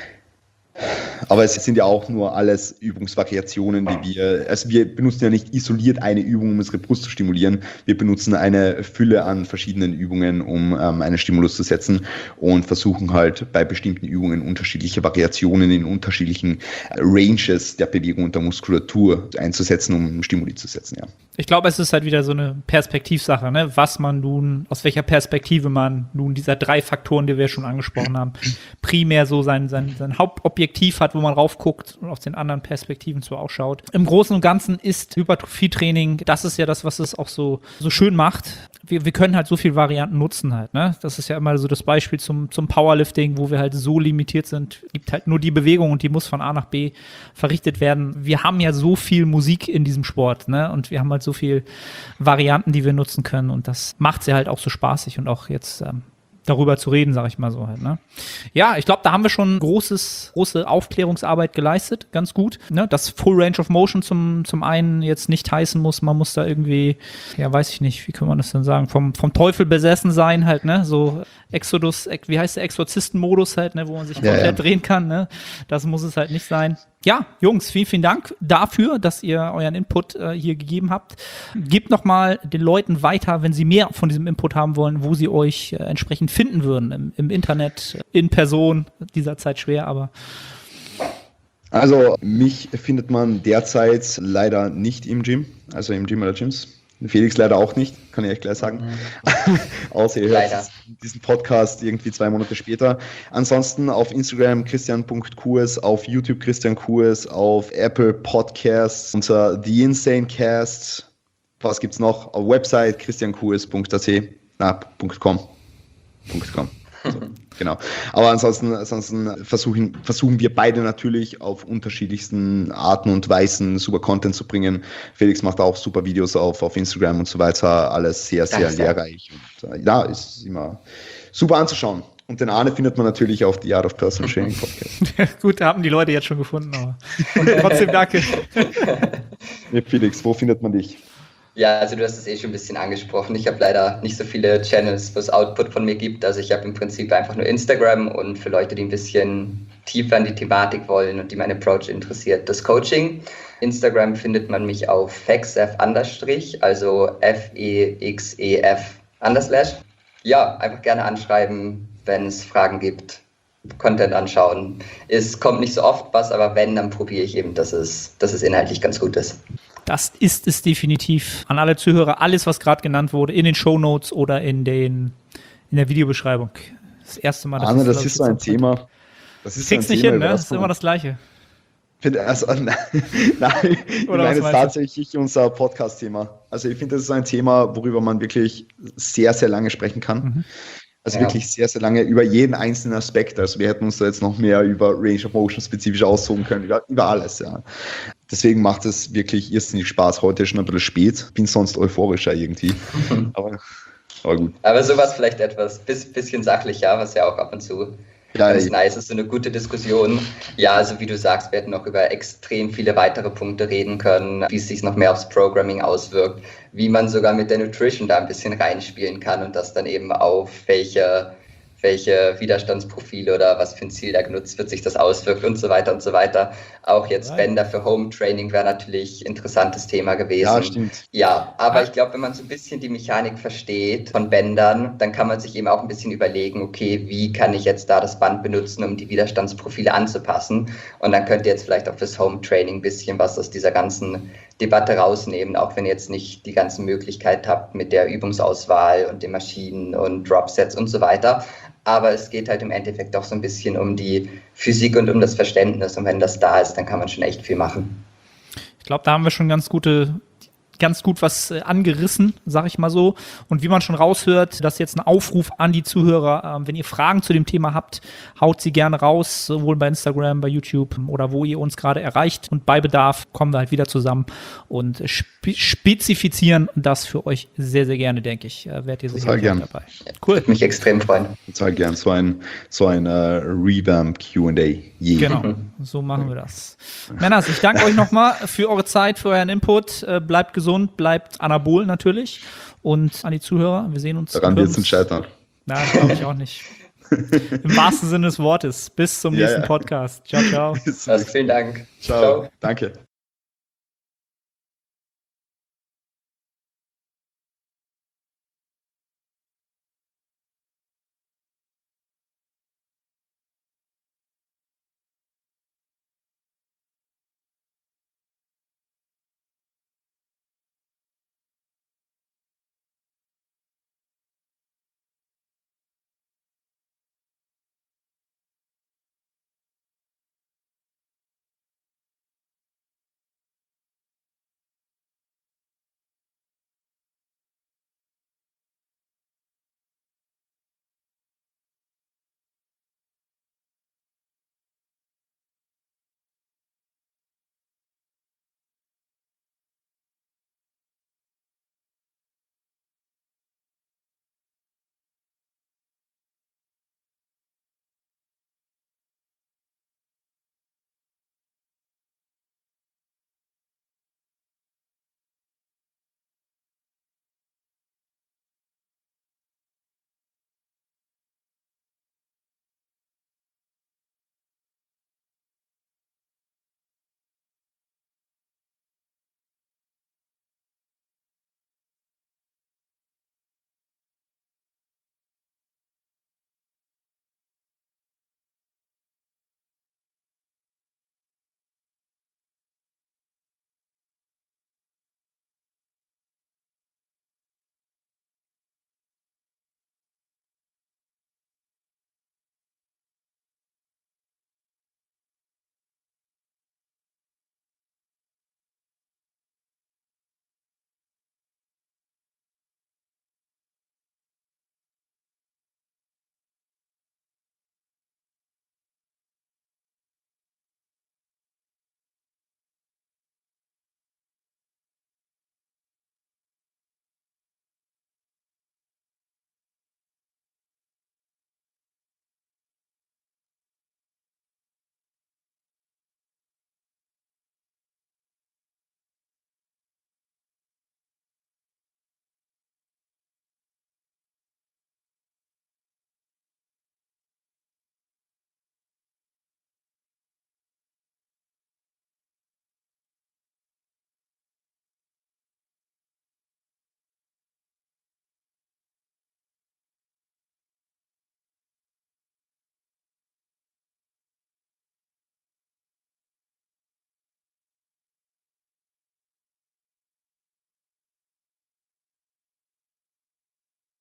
Aber es sind ja auch nur alles Übungsvariationen, wir benutzen ja nicht isoliert eine Übung, um unsere Brust zu stimulieren. Wir benutzen eine Fülle an verschiedenen Übungen, um einen Stimulus zu setzen und versuchen halt bei bestimmten Übungen unterschiedliche Variationen in unterschiedlichen Ranges der Bewegung und der Muskulatur einzusetzen, um Stimuli zu setzen, ja. Ich glaube, es ist halt wieder so eine Perspektivsache, ne? Was man nun, aus welcher Perspektive man nun dieser 3 Faktoren, die wir schon angesprochen haben, primär so sein Hauptobjektiv hat, wo man raufguckt und aus den anderen Perspektiven so ausschaut. Im Großen und Ganzen ist Hypertrophie-Training, das ist ja das, was es auch so schön macht. Wir können halt so viele Varianten nutzen halt, ne? Das ist ja immer so das Beispiel zum Powerlifting, wo wir halt so limitiert sind. Es gibt halt nur die Bewegung und die muss von A nach B verrichtet werden. Wir haben ja so viel Musik in diesem Sport, ne? Und wir haben halt so viele Varianten, die wir nutzen können und das macht sie halt auch so spaßig und auch jetzt darüber zu reden, sage ich mal so halt, ne? Ja, ich glaube, da haben wir schon große Aufklärungsarbeit geleistet, ganz gut, ne? Das Full Range of Motion zum einen jetzt nicht heißen muss, man muss da irgendwie, ja, weiß ich nicht, wie kann man das denn sagen, vom Teufel besessen sein halt, ne? So Exodus, wie heißt der Exorzistenmodus halt, ne? Wo man sich komplett drehen kann, ne? Das muss es halt nicht sein. Ja, Jungs, vielen Dank dafür, dass ihr euren Input hier gegeben habt. Gebt nochmal den Leuten weiter, wenn sie mehr von diesem Input haben wollen, wo sie euch entsprechend finden würden. Im Internet, in Person, dieser Zeit schwer, aber... Also mich findet man derzeit leider nicht im Gym, also im Gym oder Gyms. Felix leider auch nicht, kann ich euch gleich sagen. Außer ihr hört diesen Podcast irgendwie 2 Monate später. Ansonsten auf Instagram christian.kurs, auf YouTube Christian Kurs, auf Apple Podcasts unter The Insane Cast. Was gibt's noch? Auf Website christiankurs.at, .com. So. Genau. Aber ansonsten versuchen wir beide natürlich auf unterschiedlichsten Arten und Weisen super Content zu bringen. Felix macht auch super Videos auf Instagram und so weiter. Alles sehr, sehr lehrreich. Und ja, ist immer super anzuschauen. Und den Arne findet man natürlich auf The Art of Personal Training Podcast. Gut, da haben die Leute jetzt schon gefunden, aber trotzdem danke. Nee, Felix, wo findet man dich? Ja, also du hast es schon ein bisschen angesprochen. Ich habe leider nicht so viele Channels, wo es Output von mir gibt. Also ich habe im Prinzip einfach nur Instagram und für Leute, die ein bisschen tiefer in die Thematik wollen und die mein Approach interessiert, das Coaching. Instagram findet man mich auf fexef_, also FEXEF_. Ja, einfach gerne anschreiben, wenn es Fragen gibt, Content anschauen. Es kommt nicht so oft was, aber wenn, dann probiere ich eben, dass es inhaltlich ganz gut ist. Das ist es definitiv. An alle Zuhörer, alles, was gerade genannt wurde, in den Shownotes oder in der Videobeschreibung. Das erste Mal, Arne, das ist so ein Thema. Das ist kriegst nicht hin, ne? Das ist immer das Gleiche. Also, nein, ich meine es tatsächlich unser Podcast-Thema. Also ich finde, das ist ein Thema, worüber man wirklich sehr, sehr lange sprechen kann. Also wirklich sehr, sehr lange über jeden einzelnen Aspekt. Also wir hätten uns da jetzt noch mehr über Range of Motion spezifisch aussuchen können, über alles, ja. Deswegen macht es wirklich irrsinnig Spaß. Heute ist schon ein bisschen spät. Bin sonst euphorischer irgendwie. Aber gut. Aber sowas vielleicht etwas bisschen sachlicher, was ja auch ab und zu ganz nice ist, so eine gute Diskussion. Ja, also wie du sagst, wir hätten noch über extrem viele weitere Punkte reden können, wie es sich noch mehr aufs Programming auswirkt, wie man sogar mit der Nutrition da ein bisschen reinspielen kann und das dann eben auf welche Widerstandsprofile oder was für ein Ziel da genutzt wird, sich das auswirkt und so weiter und so weiter. Auch jetzt Bänder für Home Training wäre natürlich ein interessantes Thema gewesen. Ja, stimmt. Ja, aber ich glaube, wenn man so ein bisschen die Mechanik versteht von Bändern, dann kann man sich eben auch ein bisschen überlegen, okay, wie kann ich jetzt da das Band benutzen, um die Widerstandsprofile anzupassen? Und dann könnt ihr jetzt vielleicht auch fürs Home Training ein bisschen was aus dieser ganzen Debatte rausnehmen, auch wenn ihr jetzt nicht die ganzen Möglichkeiten habt mit der Übungsauswahl und den Maschinen und Dropsets und so weiter. Aber es geht halt im Endeffekt auch so ein bisschen um die Physik und um das Verständnis. Und wenn das da ist, dann kann man schon echt viel machen. Ich glaube, da haben wir schon ganz gut was angerissen, sag ich mal so. Und wie man schon raushört, das ist jetzt ein Aufruf an die Zuhörer. Wenn ihr Fragen zu dem Thema habt, haut sie gerne raus, sowohl bei Instagram, bei YouTube oder wo ihr uns gerade erreicht. Und bei Bedarf kommen wir halt wieder zusammen und spezifizieren das für euch sehr, sehr gerne, denke ich. Werdet ihr sicher dabei. Cool. Würde mich extrem freuen. Total gern. So ein Revamp Q&A. Genau, so machen wir das. Männers, ich danke euch nochmal für eure Zeit, für euren Input. Bleibt gesund, bleibt anabol natürlich. Und an die Zuhörer, wir sehen uns. Daran wird es nicht scheitern. Nein, glaube ich auch nicht. Im wahrsten Sinne des Wortes. Bis zum nächsten Podcast. Ciao, ciao. Vielen Dank. Ciao. Danke.